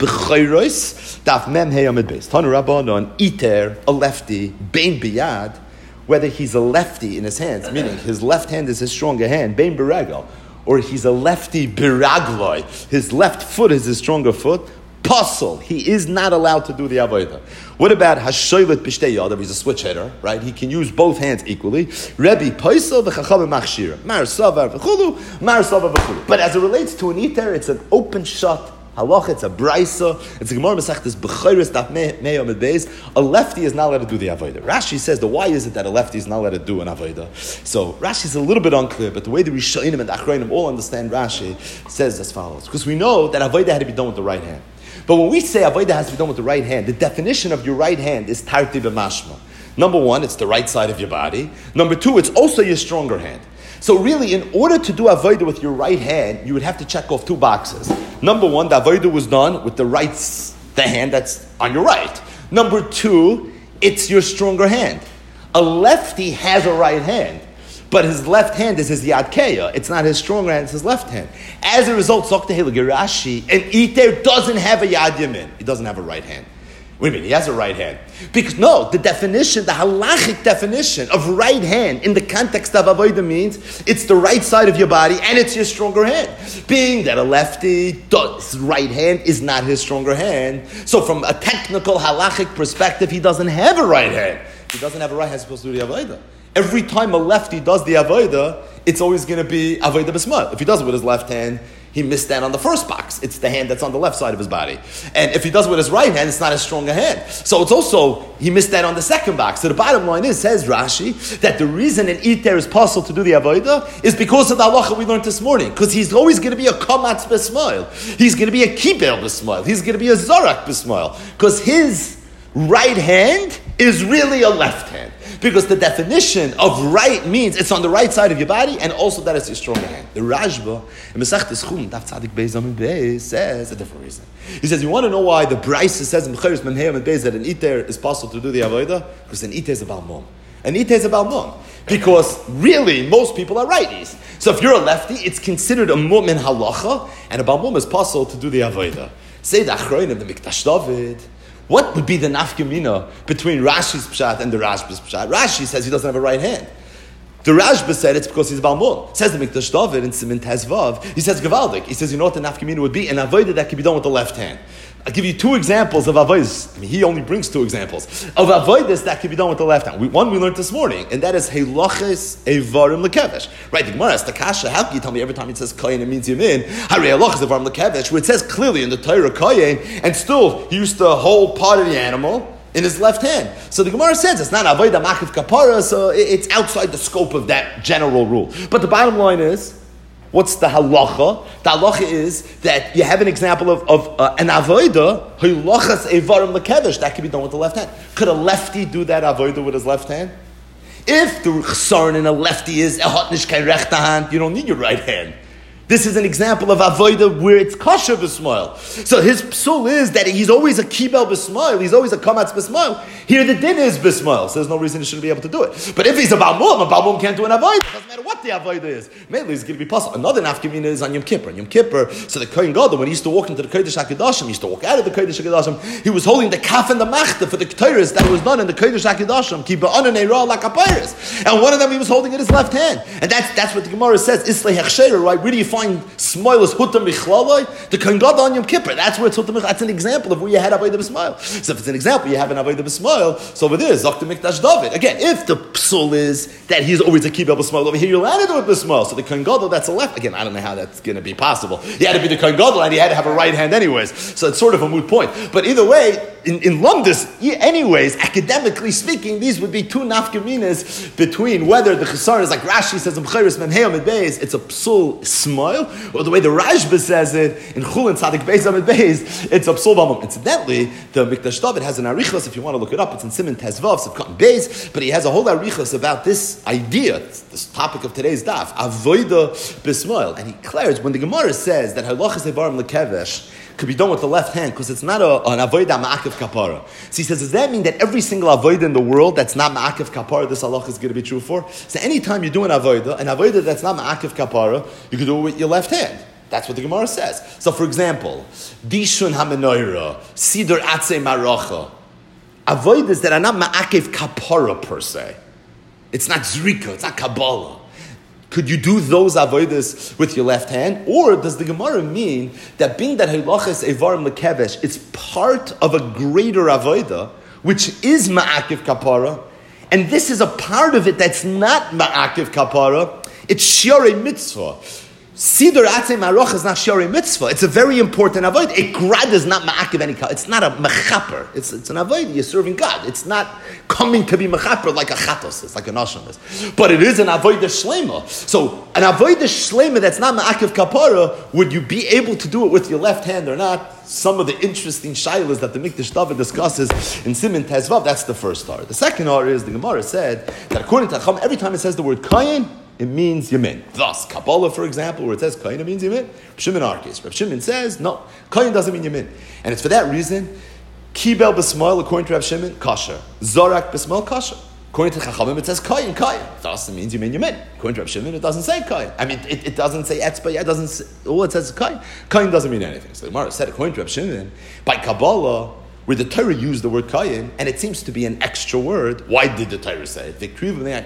B'chayros Daf Mem Hey Amid Beis. Tanu Rabbanon Iter, a lefty, Bein Biyad, whether he's a lefty in his hands, meaning his left hand is his stronger hand, Bein B'Regel, or he's a lefty B'Ragloi, his left foot is his stronger foot, Pasal, he is not allowed to do the avodah. What about Hashoylet B'Shtei Yadav? He's a switch hitter, right? He can use both hands equally. Rebbe Paisel v'Chachamim Machshira, Mar Savar v'Chulu, Mar Savar v'Chulu. But as it relates to an iter, it's an open shut halacha. It's a brisa. It's a Gemara Masechtas B'Chayres Daf Mei Amid Beis. A lefty is not allowed to do the avodah. Rashi says the why is it that a lefty is not allowed to do an avodah? So Rashi is a little bit unclear, but the way the Rishonim and the Achrayim all understand Rashi says as follows: because we know that avodah had to be done with the right hand. But when we say avodah has to be done with the right hand, the definition of your right hand is tarti b'mashma. Number 1, it's the right side of your body. Number 2, it's also your stronger hand. So really, in order to do avodah with your right hand, you would have to check off 2 boxes. Number 1, the avodah was done with the hand that's on your right. Number 2, it's your stronger hand. A lefty has a right hand, but his left hand is his yad keya. It's not his stronger hand, it's his left hand. As a result, Zokta Rashi, an iter doesn't have a yad yamin. He doesn't have a right hand. Wait a minute, he has a right hand. Because no, the definition, the halachic definition of right hand in the context of avodah means it's the right side of your body and it's your stronger hand. Being that a lefty, his right hand is not his stronger hand. So from a technical halachic perspective, he doesn't have a right hand. He doesn't have a right hand, he's supposed to do the avodah. Every time a lefty does the avodah, it's always going to be avodah b'smal. If he does it with his left hand, he missed that on the first box. It's the hand that's on the left side of his body. And if he does it with his right hand, it's not his stronger hand. So it's also, he missed that on the second box. So the bottom line is, says Rashi, that the reason an iter is possible to do the avodah is because of the halacha we learned this morning. Because he's always going to be a kamatz b'smal. He's going to be a kibel b'smal. He's going to be a zarak b'smal. Because his right hand is really a left hand. Because the definition of right means it's on the right side of your body and also that it's your stronger hand. The Rashba in Masechtas Chulin Daf Tzadik Beis Amud Beis says a different reason. He says, you want to know why the Brisa says in B'chayres Mem Hey Amud Beis that an iter is possible to do the avodah? Because an iter is a balmum. An iter is a balmum. Because really, most people are righties. So if you're a lefty, it's considered a mum in halacha, and a balmum is possible to do the avodah. Say the Achroin of the Mikdash David. What would be the nafkamina between Rashi's pshat and the Rashba's pshat? Rashi says he doesn't have a right hand. The Rashba said it's because he's Balmul. Says the Mikdash David in Siman Tezvav. He says Gavaldik. He says, you know what the nafkamina would be? An avodah that can be done with the left hand. I'll give you two examples of avodas. I mean, he only brings two examples of avodas that can be done with the left hand. One we learned this morning, and that is Heiloches Evarim Lekevesh. Right? The Gemara asks the Kasha, how can you tell me every time it says Kohen it means Yamin? Harei Heiloches Evarim Lekevesh, where it says clearly in the Torah Kohen, and still he used to hold part of the animal in his left hand. So the Gemara says it's not avodah makiv kapara, so it's outside the scope of that general rule. But the bottom line is, what's the halacha? The halacha is that you have an example of an avodah, hilachas evarim lekevesh, that can be done with the left hand. Could a lefty do that avodah with his left hand? If the chsaron in a lefty is ehot nishkei rechte hand, you don't need your right hand. This is an example of avodah where it's kosher b'smoil. So his psul is that he's always a kibel b'smoil. He's always a kamatz b'smoil. Here the din is b'smoil, so there's no reason he shouldn't be able to do it. But if he's a balmum can't do an avodah. It doesn't matter what the avodah is. Mainly it's going to be possible. Another nafkamina is on Yom Kippur. Yom Kippur, so the Kohen Gadol, when he used to walk into the Kodesh HaKadoshim, he used to walk out of the Kodesh HaKadoshim, he was holding the kaf and the machta for the Torahs that was done in the Kodesh HaKadoshim. Ki ba'anan eira lakapiris. And one of them he was holding in his left hand. And that's what the Gemara says, Islay Hechsheira, right? Where do you find smoil is hutam michlaloi? The Kohen Gadol on Yom Kippur. That's where it's hutam michlaloi. That's an example of where you had avodah b'smoil. So if it's an example, you have an avodah b'smoil, so over there, Zok the Mikdash David. Again, if the psul is that he's always a kibel b'smoil, over here you're allowed to do it b'smoil. So the Kohen Gadol, that's a left. Again, I don't know how that's going to be possible. He had to be the Kohen Gadol and he had to have a right hand anyways. So it's sort of a moot point. But either way, in Lumdus, anyways, academically speaking, these would be two nafkaminas between whether the chesar is like Rashi says in B'chayris Memheim Amid Beis, it's a psul smoil, or the way the Rashba says it in Chulin Tzadik Beis Amid Beis, it's a psul b'amam. Incidentally, the Mikdash David has an arichos, if you want to look it up, it's in Siman Tezvav, Sivkot Beis, but he has a whole arichos about this idea, this topic of today's daf, avodah b'smoil, and he declares when the Gemara says that halachas evarim lekevesh could be done with the left hand because it's not an avodah ma'akev kapara. So he says, does that mean that every single avodah in the world that's not ma'akev kapara, this halach is going to be true for? So anytime you do an avodah that's not ma'akev kapara, you can do it with your left hand. That's what the Gemara says. So for example, dishun hamenoira, sidur atzei maracha, avodas that are not ma'akev kapara per se. It's not zrika, it's not kabbalah. Could you do those avodas with your left hand? Or does the Gemara mean that being that heilaches evarim lekevesh, it's part of a greater avodah, which is ma'akiv kapara, and this is a part of it that's not ma'akiv kapara, it's shiorei mitzvah. Siddur atzei maroch is not shiorei mitzvah. It's a very important avodah. A grad is not ma'akiv any. It's not a mechaper. It's an avodah. You're serving God. It's not coming to be mechaper like a chatos. It's like a nashon is. But it is an avodah shlema. So an avodah shlema that's not ma'akiv kapara, would you be able to do it with your left hand or not? Some of the interesting shaylas that the Mikdash David discusses in Siman Tezvav. That's the first part. The second part is the Gemara said that according to Chacham, every time it says the word kayin, it means Yamin. Thus, Kabbalah, for example, where it says Kayin, it means Yamin. Reb Shimon Arkis. Reb Shimon says, no, Kayin doesn't mean Yamin. And it's for that reason, Kibel b'smoil, according to Reb Shimon, kasher. Zorak b'smoil, kasher. According to Chachamim, it says Kayin, Kayin. Thus, it means Yamin, Yamin. According to Reb Shimon, it doesn't say Kayin. I mean, it doesn't say Etzba, it doesn't say, all it says is Kayin. Kayin doesn't mean anything. So the Gemara said, according to Reb Shimon, by Kabbalah, where the Torah used the word kayin, and it seems to be an extra word. Why did the Torah say it? B'nei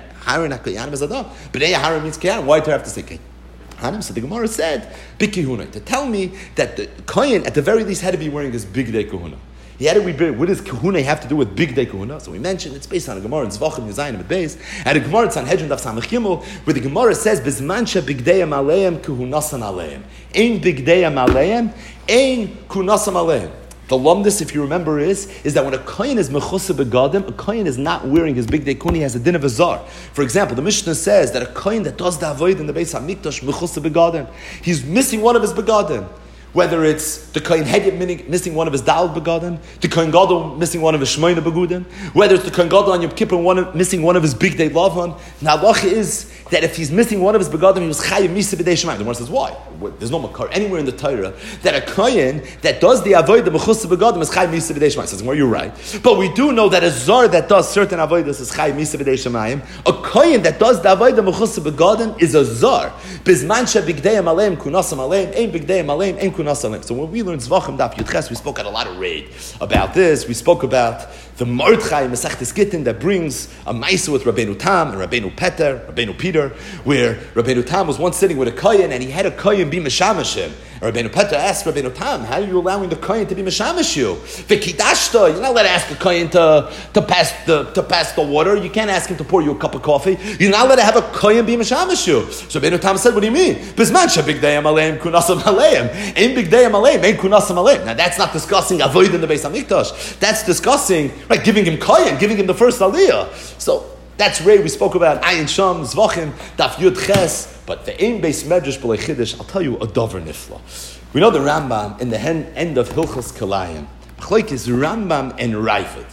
Harim means kayin. Why do I have to say kayin? So the Gemara said, b'kihuna, to tell me that the kayin, at the very least, had to be wearing his big day kahuna. He had to be, what does kahuna have to do with big day kahuna? So we mentioned, it's based on a Gemara in Zvachim Yizayim at base, and a Gemara in Sanhedrin Daf Samech Gimel, where the Gemara says, Bizmancha bigdeyam aleim kahunasan aleim. Ein bigdeyam aleim, ein kunasan aleim. The lumdus, if you remember, is that when a kohen is mechusa begadim, a kohen is not wearing his big day kun, he has a din of a zar. For example, the Mishnah says that a kohen that does the avoid in the Beis HaMikdash mechusa begadim, he's missing one of his begadim. Whether it's the Kohen Hedyot missing one of his Dal Begadim, the Kohen Gadol missing one of his Shmoyna Begudim, whether it's the Kohen Gadol on Yom Kippur missing one of his Big Day Lavon. Now, the halacha is that if he's missing one of his Begadim, he was Chayiv Misa B'dei Shemayim. The Gemara says, why? There's no makar anywhere in the Torah that a Kohen that does the Avodah Mechus Begadim is Chayiv Misa B'dei Shemayim. Says, well, you're right. But we do know that a Zar that does certain Avodas is Chayiv Misa B'dei Shemayim. A Kohen that does the Avodah Mechus Begadim is a Zar. Bizman She Big Day Aleim Kunasam Aleim, Ein Big Day Aleim, Ein Kunasam kunas alim. So when we learned Zvachim Daf Yudches, we spoke at a lot of raid about this. We spoke about the Mordechai Masechtes Gittin that brings a Maisa with Rabbeinu Tam and Rabbeinu Peter, where Rabbeinu Tam was once sitting with a Kohen and he had a Kohen be Meshamashim. And Rabbeinu Peter asked Rabbeinu Tam, how are you allowing the Kohen to be Meshamash you? V'kidashta, you're not allowed to ask a Kohen to pass the water. You can't ask him to pour you a cup of coffee. You're not allowed to have a Kohen be Meshamash you. So Rabbeinu Tam said, what do you mean? Bisman big day aleim kunasam aleim. Ain't big day aleim, ain't kunasam aleim. Now that's not discussing avoid in the Beis Hamikdash. That's discussing, right, giving him kohen, giving him the first aliyah. So that's Ray. We spoke about Ayin Sham, Zvachim, Daf Yud Ches. But the Ein Beis Medrash B'lei Chiddush, I'll tell you a davar nifla. We know the Rambam in the end of Hilchos Kalayim. Machlokes is Rambam and Ravid.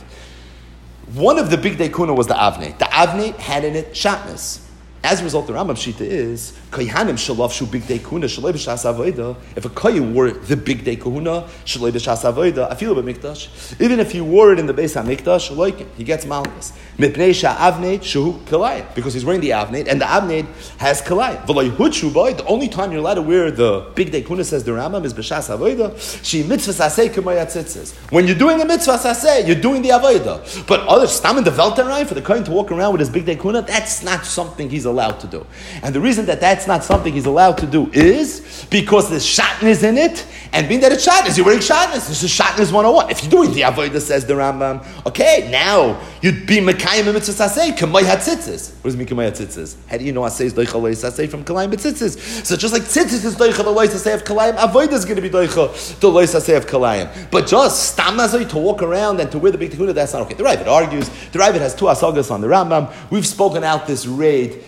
One of the big day kuna was the Avnei. The Avnei had in it shatnez. As a result, the Rambam Shita is Kohanim shalav shu big day kuna shalei b'shas avoda. If a kohen wore the big day kuna shalei b'shas avoda, afilu b'mikdash. Even if he wore it in the Beis Hamikdash, like him, he gets malchus. Mipnei sha'avnei shehu kalayim, because he's wearing the avnei, and the avnei has kalayim. V'lo yhudshu boy. The only time you're allowed to wear the big day kuna, says the Rambam, is b'shas avoda. She mitzvah sasei k'mayatzitzes. When you're doing a mitzvah sasei, you're doing the avoda. But other stam in the velterai for the kohen to walk around with his big day kuna, that's not something he's allowed to do. And the reason that that's not something he's allowed to do is because there's shatnez in it, and being that it's shatnez, you're wearing shatnez. This is shatnez 101. If you're doing the avodah, says the Rambam, okay, now you'd be mekayim mitzvah sasei k'may hatzitzis. What does it mean k'may hatzitzis? How do you know asay is doicha loy sasei from kalayim b'tzitzis? So just like tzitzis is doicha the loy sasei of kalayim, avodah is going to be doicha the loy sasei of kalayim. But just stam nazoi to walk around and to wear the big tikkuna, that's not okay. The Ravid argues. The Ravid has two asagas on the Rambam. We've spoken out this raid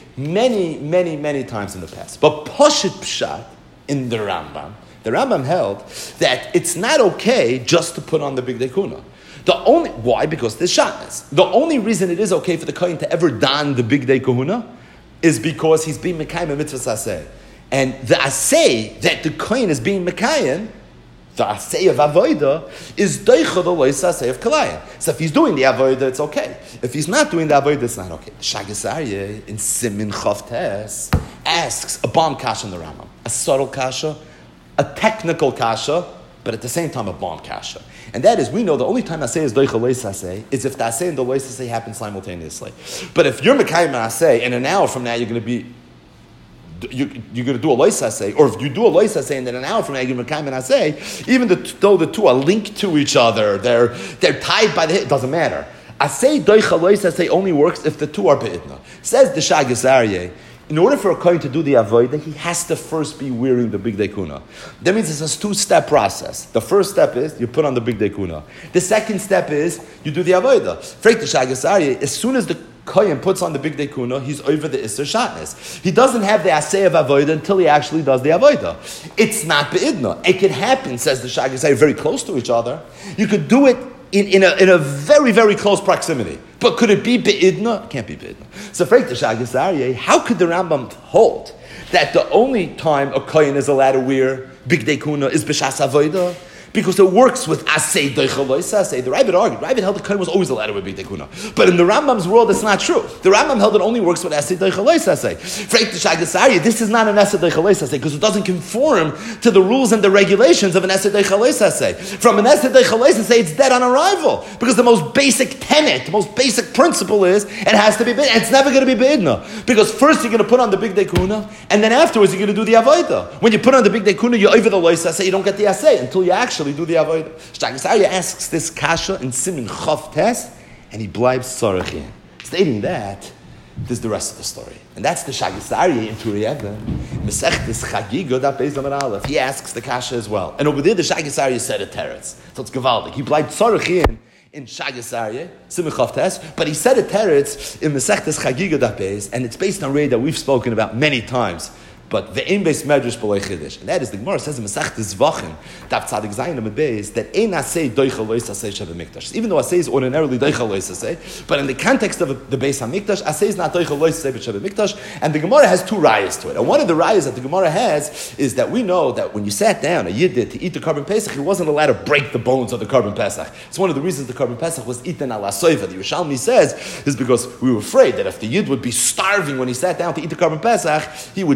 many times in the past. But Poshit Pshat in the Rambam held that it's not okay just to put on the big day kuna. Why? Because there's shatnez. The only reason it is okay for the kohen to ever don the big day kahuna is because he's being mekayim mitzvah asay. And the asay that the kohen is being mekayim, the asay of avoida, is doicha the lois asay of kalayim. So if he's doing the avoida, it's okay. If he's not doing the avoida, it's not okay. Shagas Aryeh in Simin Chav Tes asks a bomb kasha in the Rambam, a subtle kasha, a technical kasha, but at the same time a bomb kasha. And that is, we know the only time asay is doicha lois asay is if the asay and the lois asay happen simultaneously. But if you're mekayim asay, and an hour from now you're going to be you're going to do a lois asay, or if you do a lois asay and then an hour from now you're going to mekayim asay, even though the two are linked to each other, they're tied by the hip, it doesn't matter. Asay doicha lois asay only works if the two are be'idna. Says the Shagas Aryeh, in order for a kohen to do the avodah, he has to first be wearing the big day kuna. That means it's a two-step process. The first step is you put on the big day kuna. The second step is you do the avodah. Frek the Shagas Aryeh, as soon as the kohen puts on the big day kuna, he's over the Isser Shatnez. He doesn't have the asay of avodah until he actually does the avodah. It's not be'idna. It could happen, says the Shagas Aryeh, very close to each other. You could do it in a very close proximity. But could it be be'idna? It can't be be'idna. So frek the Shagas Aryeh, how could the Rambam hold that the only time a kohen is allowed to wear big day kuna is b'shas avodah? Because it works with asay doicha lois asay. The Ravid argued. Ravid held the kohen was always allowed to wear big day kuna. But in the Rambam's world, it's not true. The Rambam held it only works with asay doicha lois asay. Frek the Shagas Aryeh, this is not an asay doicha lois asay because it doesn't conform to the rules and the regulations of an asay doicha lois asay. From an asay doicha lois asay, it's dead on arrival because the most basic tenet, the most basic principle is it has to be bid. It's never going to be bidna because first you're going to put on the big day kuna and then afterwards you're going to do the avodah. When you put on the big day kuna, you're over the lois asay. You don't get the asay until you actually do the avodah. Shagas Aryeh asks this kasha in Simin Chav Tes, and he blibes Sarachin. Stating that, this is the rest of the story. And that's the Shagas Aryeh in Turei Even. Mesechtes Chagiga Daf Beis Amud Aleph. He asks the kasha as well. And over there, the Shagas Aryeh said a teretz. So it's Gavaldik. He blibed Sarachin in Shagas Aryeh, Simin Chav Tes, but he said a teretz in Mesechtes Chagiga Daf Beis, and it's based on Rei that we've spoken about many times. But the Ein Beis Medrash B'lei Chiddush, and that is the Gemara says in Masechtes Zvachim, Daf Tzadik Zayin Amud Beis, that Ein Asay Doicha Lois Asay Sheva Mikdash. Even though Asay is ordinarily Doicha Lois Asay, but in the context of the Beis Hamikdash, Asay is not Doicha Lois Asay Sheva Mikdash, and the Gemara has two rayas to it. And one of the rayas that the Gemara has is that we know that when you sat down a Yid did to eat the Korban Pesach, he wasn't allowed to break the bones of the Korban Pesach. It's one of the reasons the Korban Pesach was eaten ala soiva. The Yerushalmi says is because we were afraid that if the Yid would be starving when he sat down to eat the Korban Pesach, he would jump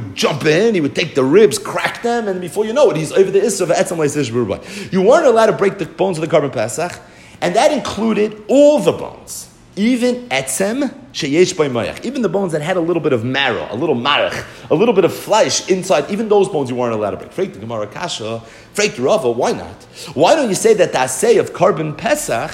open, he would take the ribs, crack them, and before you know it, he's over the Isra of Etzem Leisish Berubah. You weren't allowed to break the bones of the Karban Pesach, and that included all the bones. Even etzem sheyesh by mayach, even the bones that had a little bit of marrow, a little marach, a little bit of flesh inside, even those bones you weren't allowed to break. Freik the Gemara Kasha, freik the Rava, why not? Why don't you say that the asay of Karban Pesach,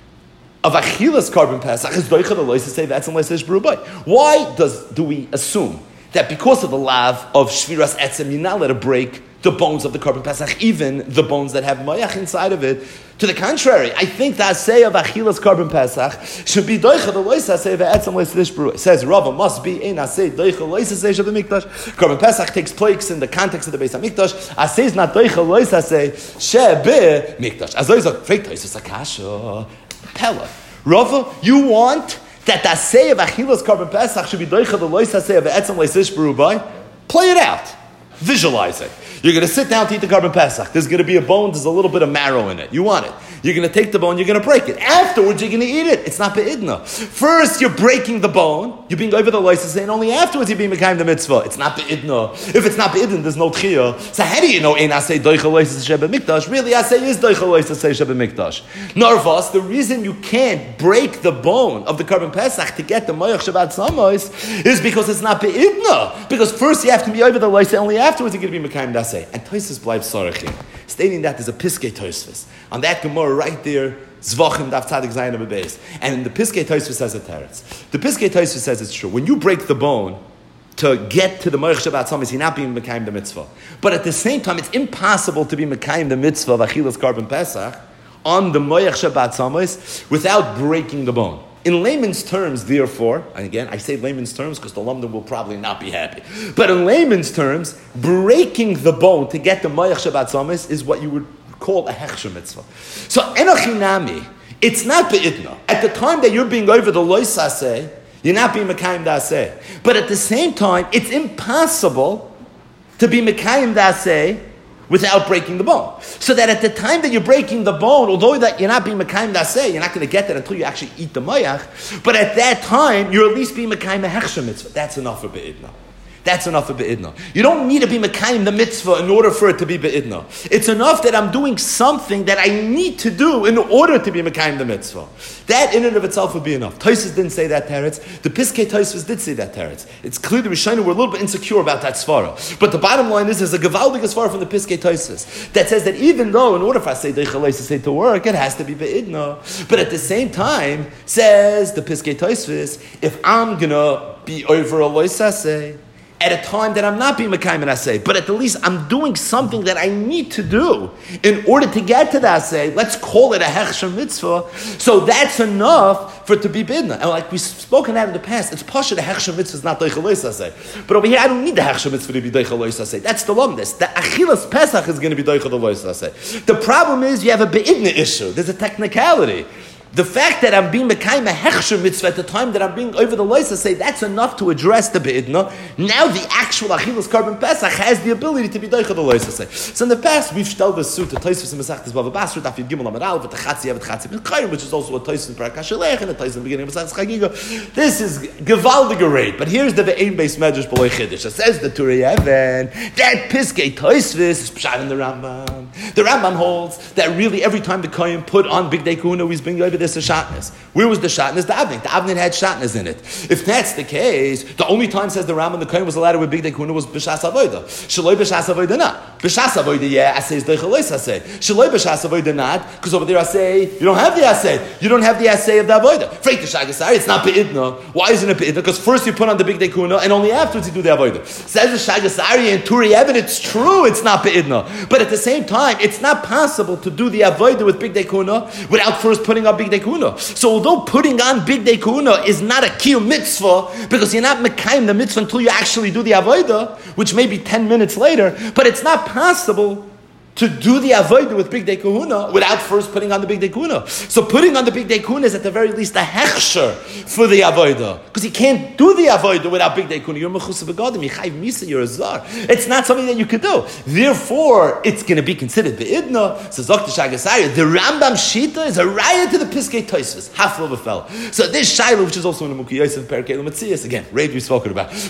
of Achilas Karban Pesach, is doicha the lois to say that's unless there's berubay? Why do we assume that because of the lav of shviras etzem, you're not allowed to break the bones of the Karban Pesach, even the bones that have mayach inside of it? To the contrary, I think the asay of Achilas Karban Pesach should be doicha the lois asay of etzem lois dish berubay. Says Rava must be ein asay doicha lois asay of the mikdash. Karban Pesach takes place in the context of the Beis Hamikdash. Asay is not doicha lois asay shebe mikdash. As lois of freik tois akasha pella. Rava, you want that the asay of Achilas Karban Pesach should be doicha the lois asay of etzem lois dish berubay? Play it out. Visualize it. You're going to sit down to eat the Karban Pesach. There's going to be a bone, there's a little bit of marrow in it. You want it. You're going to take the bone, you're going to break it. Afterwards, you're going to eat it. It's not be'idna. First, you're breaking the bone. You're being over the license, and only afterwards you're being mekayim the mitzvah. It's not be'idna. If it's not be'idna, there's no tchiyah. So how do you know ein asay doicha lois shebe mikdash? Really, asay is doicha lois shebe mikdash. Narvas, the reason you can't break the bone of the Karban Pesach to get the moyach Shabbat Samos is because it's not be'idna. Because first you have to be over the license, and only afterwards you're going to be mekayim the asay. And Tosfos bleibt sorechim, stating that there's a Piskei Tosfos. On that Gemara right there, Zvachim Daf Tzadik Zayin Beis. And the Piskei Tosfos says a teretz. The Piskei Tosfos says it's true. When you break the bone to get to the Moich Shabbat Samos, you're not being Mekayim the mitzvah. But at the same time, it's impossible to be Mekayim the mitzvah of Achilas Karban Pesach on the Moich Shabbat Samos without breaking the bone. In layman's terms, therefore, and again, I say layman's terms because the Lamdan will probably not be happy. But in layman's terms, breaking the bone to get the Mayach Shabbat Samis is what you would call a Hechsher mitzvah. So, enochinami, it's not be'idna. At the time that you're being over the lois aseh, you're not being mekayim da aseh. But at the same time, it's impossible to be mekayim da aseh without breaking the bone. So that at the time that you're breaking the bone, although that you're not being mekayim daseh, you're not going to get that until you actually eat the mayach, but at that time, you're at least being mekayim a hechsher mitzvah. That's enough for be'idna. That's enough for be'idna. You don't need to be mekayim the mitzvah in order for it to be be'idna. It's enough that I'm doing something that I need to do in order to be mekayim the mitzvah. That in and of itself would be enough. Tosfos didn't say that teretz. The Piskei Tosfos did say that teretz. It's clear the Rishonim were a little bit insecure about that svara. But the bottom line is there's a gevaldig svara from the Piskei Tosfos that says that even though in order for Asay Deichel to say to work, it has to be be'idna. But at the same time, says the Piskei Tosfos, if I'm gonna be over a lois asay at a time that I'm not being Mekayim and Asay, but at the least I'm doing something that I need to do in order to get to the Asay, let's call it a Hechsher Mitzvah, so that's enough for it to be Bidna. And like we've spoken out in the past, it's Pasha, the Hechsher Mitzvah is not Deichel Lois Asay. But over here, I don't need the Hechsher Mitzvah to be Deichel Lois Asay. That's the Lomdes. The Achilas Pesach is going to be Deichel Lois Asay. The problem is you have a Be'idna issue. There's a technicality. The fact that I'm being mekayim a hechsher mitzvah at the time that I'm being over the loisa, say that's enough to address the be'idna. Now the actual achilas Karban Pesach has the ability to be doicha the loisa. Say so. In the past we've stelled the suit to Tosfos and Masechtas Bava Basra, Daf Yud Gimel Amud Aleph, with the Chatzi Avet Chatzi B'Chayim, which is also a Tosfos in Parak HaShelech and a Tosfos in the beginning of Masechtas Chagiga. This is gevaldig array, but here's the ve'ein based medrash b'loy chiddush. It says the Turei Even that Piskei Tosfos is pshat in the Rambam. The Rambam holds that really every time the Kohen put on Big Day Kuna, he's bringing over this a shatnez. Where was the shatnez? The Avnei. The Avnei had shatnez in it. If that's the case, the only time, says the Rambam, the Kohen was allowed to wear Big Day Kuna was b'shas avoda. Shaloi b'shas avoda not. B'shas avoda, yeah, I say is deichelois asay. Shaloi b'shas avoda not, because over there I say you don't have the asay. You don't have the asay of the avoda. Freik the shagasari, it's not be'idna. Why isn't it be'idna? Because first you put on the Big Day Kuna, and only afterwards you do the avoda. Says the shagasari and Turei Even, it's true, it's not be'idna. But at the same time, it's not possible to do the avoda with Big Day Kuna without first putting on Big Day Kuna. So although putting on Big Day Kuna is not a kiyum mitzvah, because you're not mekayim the mitzvah until you actually do the avoda, which may be 10 minutes later, but it's not possible to do the avodah with Big Day Kahuna without first putting on the Big Day Kahuna. So putting on the Big Day Kahuna is at the very least a hechsher for the avodah, because you can't do the avodah without Big Day Kahuna. You're mechus begadim, you chayv misa, you're a zar. It's not something that you could do. Therefore, it's going to be considered beidna. So Dr. Shagasari, the Rambam Shita is a raya to the Piskei Tosfos, half of a fellow. So this Shaila, which is also in the Mukhi Yosef Perkei L'Matzias, again, Rav we've spoken about, but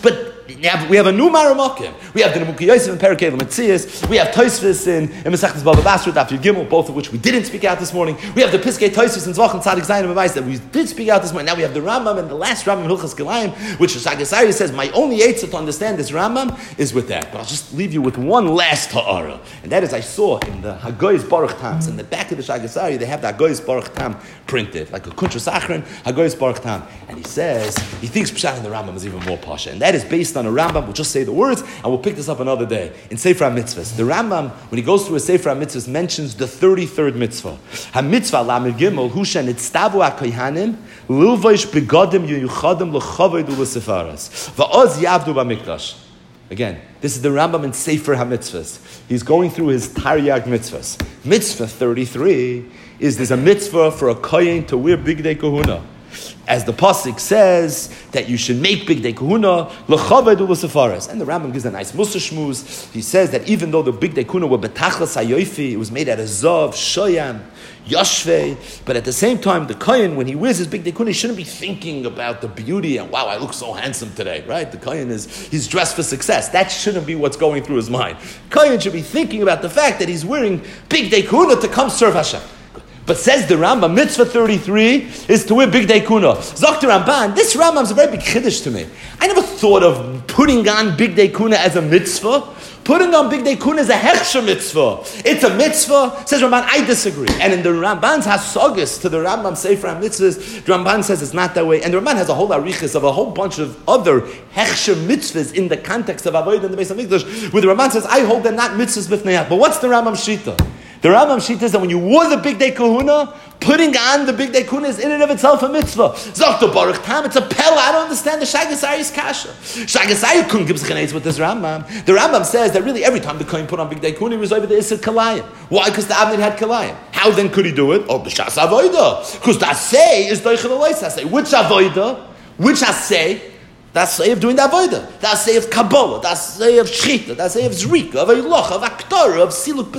we have a new Maramakim. We have the Nemuki Yosef and Perikei L'Metzias. We have Tosfos in Masechtas Bava Basra, Daf Yud Gimel, both of which we didn't speak out this morning. We have the Piskei Tosfos in Zvach and Tzadik Zayin and Mavais that we did speak out this morning. Now we have the Rambam and the last Rambam in Hilchas Kilayim, which Shagasari says, my only eitzah to understand this Rambam is with that. But I'll just leave you with one last ta'ara. And that is, I saw in the Hagoy's Baruch Tams, in the back of the Shagasari, they have the Hagoy's Baruch Tam printed, like a Kuntra Sachrin, Hagoy's Baruch Tam. And he says, he thinks Pshat in the Rambam is even more pasha. And that is based on a Rambam. We'll just say the words, and we'll pick this up another day. In Sefer HaMitzvahs, the Rambam, when he goes through a Sefer HaMitzvahs, mentions the 33rd mitzvah. HaMitzvah Lamed Gimel, Hushan Itztavu HaKohanim, Lilvoish Begodim Yuchadim L'Chaved U'L'Sefaras. Va'oz Yavdu B'Mikdash. Again, this is the Rambam in Sefer HaMitzvahs. He's going through his Taryag mitzvahs. Mitzvah 33 is there's a mitzvah for a kohen to wear Bigdei Kahuna. As the pasuk says that you should make Bigdei Kahuna l'chaved u'l'sefaras, and the Rambam gives a nice mussar shmuz. He says that even though the Bigdei Kahuna were betachlas hayofi, it was made out of zav, shoyam, yashvei, but at the same time, the kohen, when he wears his Bigdei Kahuna, he shouldn't be thinking about the beauty and wow, I look so handsome today, right? The kohen he's dressed for success. That shouldn't be what's going through his mind. Kohen should be thinking about the fact that he's wearing Bigdei Kahuna to come serve Hashem. But says the Rambam, mitzvah 33 is to wear Bigdei Kahuna. Dr. Ramban, this Rambam is a very big chiddush to me. I never thought of putting on Bigdei Kahuna as a mitzvah. Putting on Bigdei Kahuna is a hechsher mitzvah. It's a mitzvah. Says Ramban, I disagree. And in the Ramban's Hasagas to the Rambam Sefer HaMitzvahs, the Ramban says it's not that way. And the Ramban has a whole arichas of a whole bunch of other hechsher mitzvahs in the context of Avodah in the Beis HaMikdash, where the Ramban says, I hold they're not mitzvahs b'fnei. But what's the Rambam Shita? The Rambam Shita is that when you wore the Bigdei Kahuna, putting on the Bigdei Kahuna is in and of itself a mitzvah. Zok Baruch Tam, it's a pella. I don't understand the Shagasari's kasha. Shagasari couldn't give us with this Rambam. The Rambam says that really every time the Kohen put on Bigdei Kahuna, he was over the Isser Kalayim. Why? Because the Avnei had Kalayim. How then could he do it? Oh, b'shas avoida. Because the Asay is doichel alois Asay. Which avoida? Which Asay? That's say of doing the avodah. That's say of Kabbalah. That's say of Shchita. That's say of Zrika, of Eiloch, of Aktorah, of Siluk.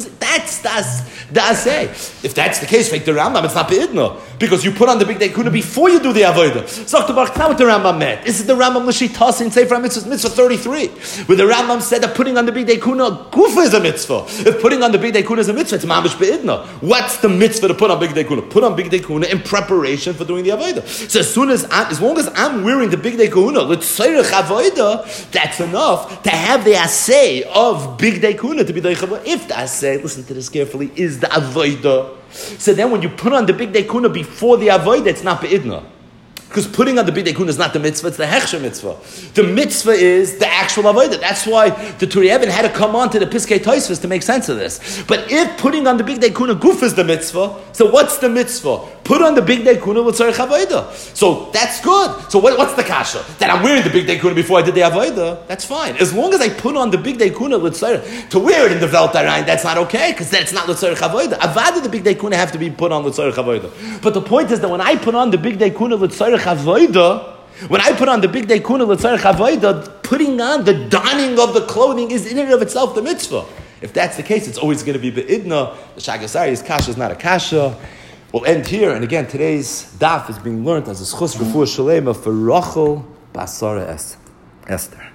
That's say. If that's the case, fake the Rambam, it's not Be'idna. Because you put on the Bigdei Kahuna before you do the avodah. So the Baruch, not what the Rambam meant. This is the Rambam L'Shitas in Sefer HaMitzvahs, mitzvah 33, where the Rambam said that putting on the Bigdei Kahuna Gufa is a mitzvah. If putting on the Bigdei Kahuna is a mitzvah, it's Mamish Be'idna. What's the mitzvah to put on Bigdei Kahuna? Put on Bigdei Kahuna in preparation for doing the avodah. So as long as I'm wearing the Bigdei Kahuna, that's enough to have the assay of Bigdei Kahuna to be the avodah. If the assay, listen to this carefully, is the avodah, so then when you put on the Bigdei Kahuna before the avodah, it's not be'idna. Because putting on the Bigdei Kahuna is not the mitzvah, it's the hechsher mitzvah. The mitzvah is the actual avodah. That's why the Turei Even had to come on to the Piskei Tosfos to make sense of this. But if putting on the Bigdei Kahuna guf is the mitzvah, so what's the mitzvah? Put on the Bigdei Kahuna l'tzarech avodah. So that's good. So what's the kasha? That I'm wearing the Bigdei Kahuna before I did the avodah, that's fine. As long as I put on the Bigdei Kahuna l'tzarech, to wear it in the Veltarain, that's not okay, because then it's not l'tzarech avodah. Avada the Bigdei Kahuna have to be put on l'tzarech avodah. But the point is that when I put on the Bigdei Kahuna l'tzarech avodah, when I put on the Bigdei Kahuna l'tzarech avodah, putting on the donning of the clothing is in and of itself the mitzvah. If that's the case, it's always going to be be'idna. The Shagasari's kasha is not a kasha. We'll end here, and again, today's daf is being learned as a schus refuah shalema for Rachel Basara Esther.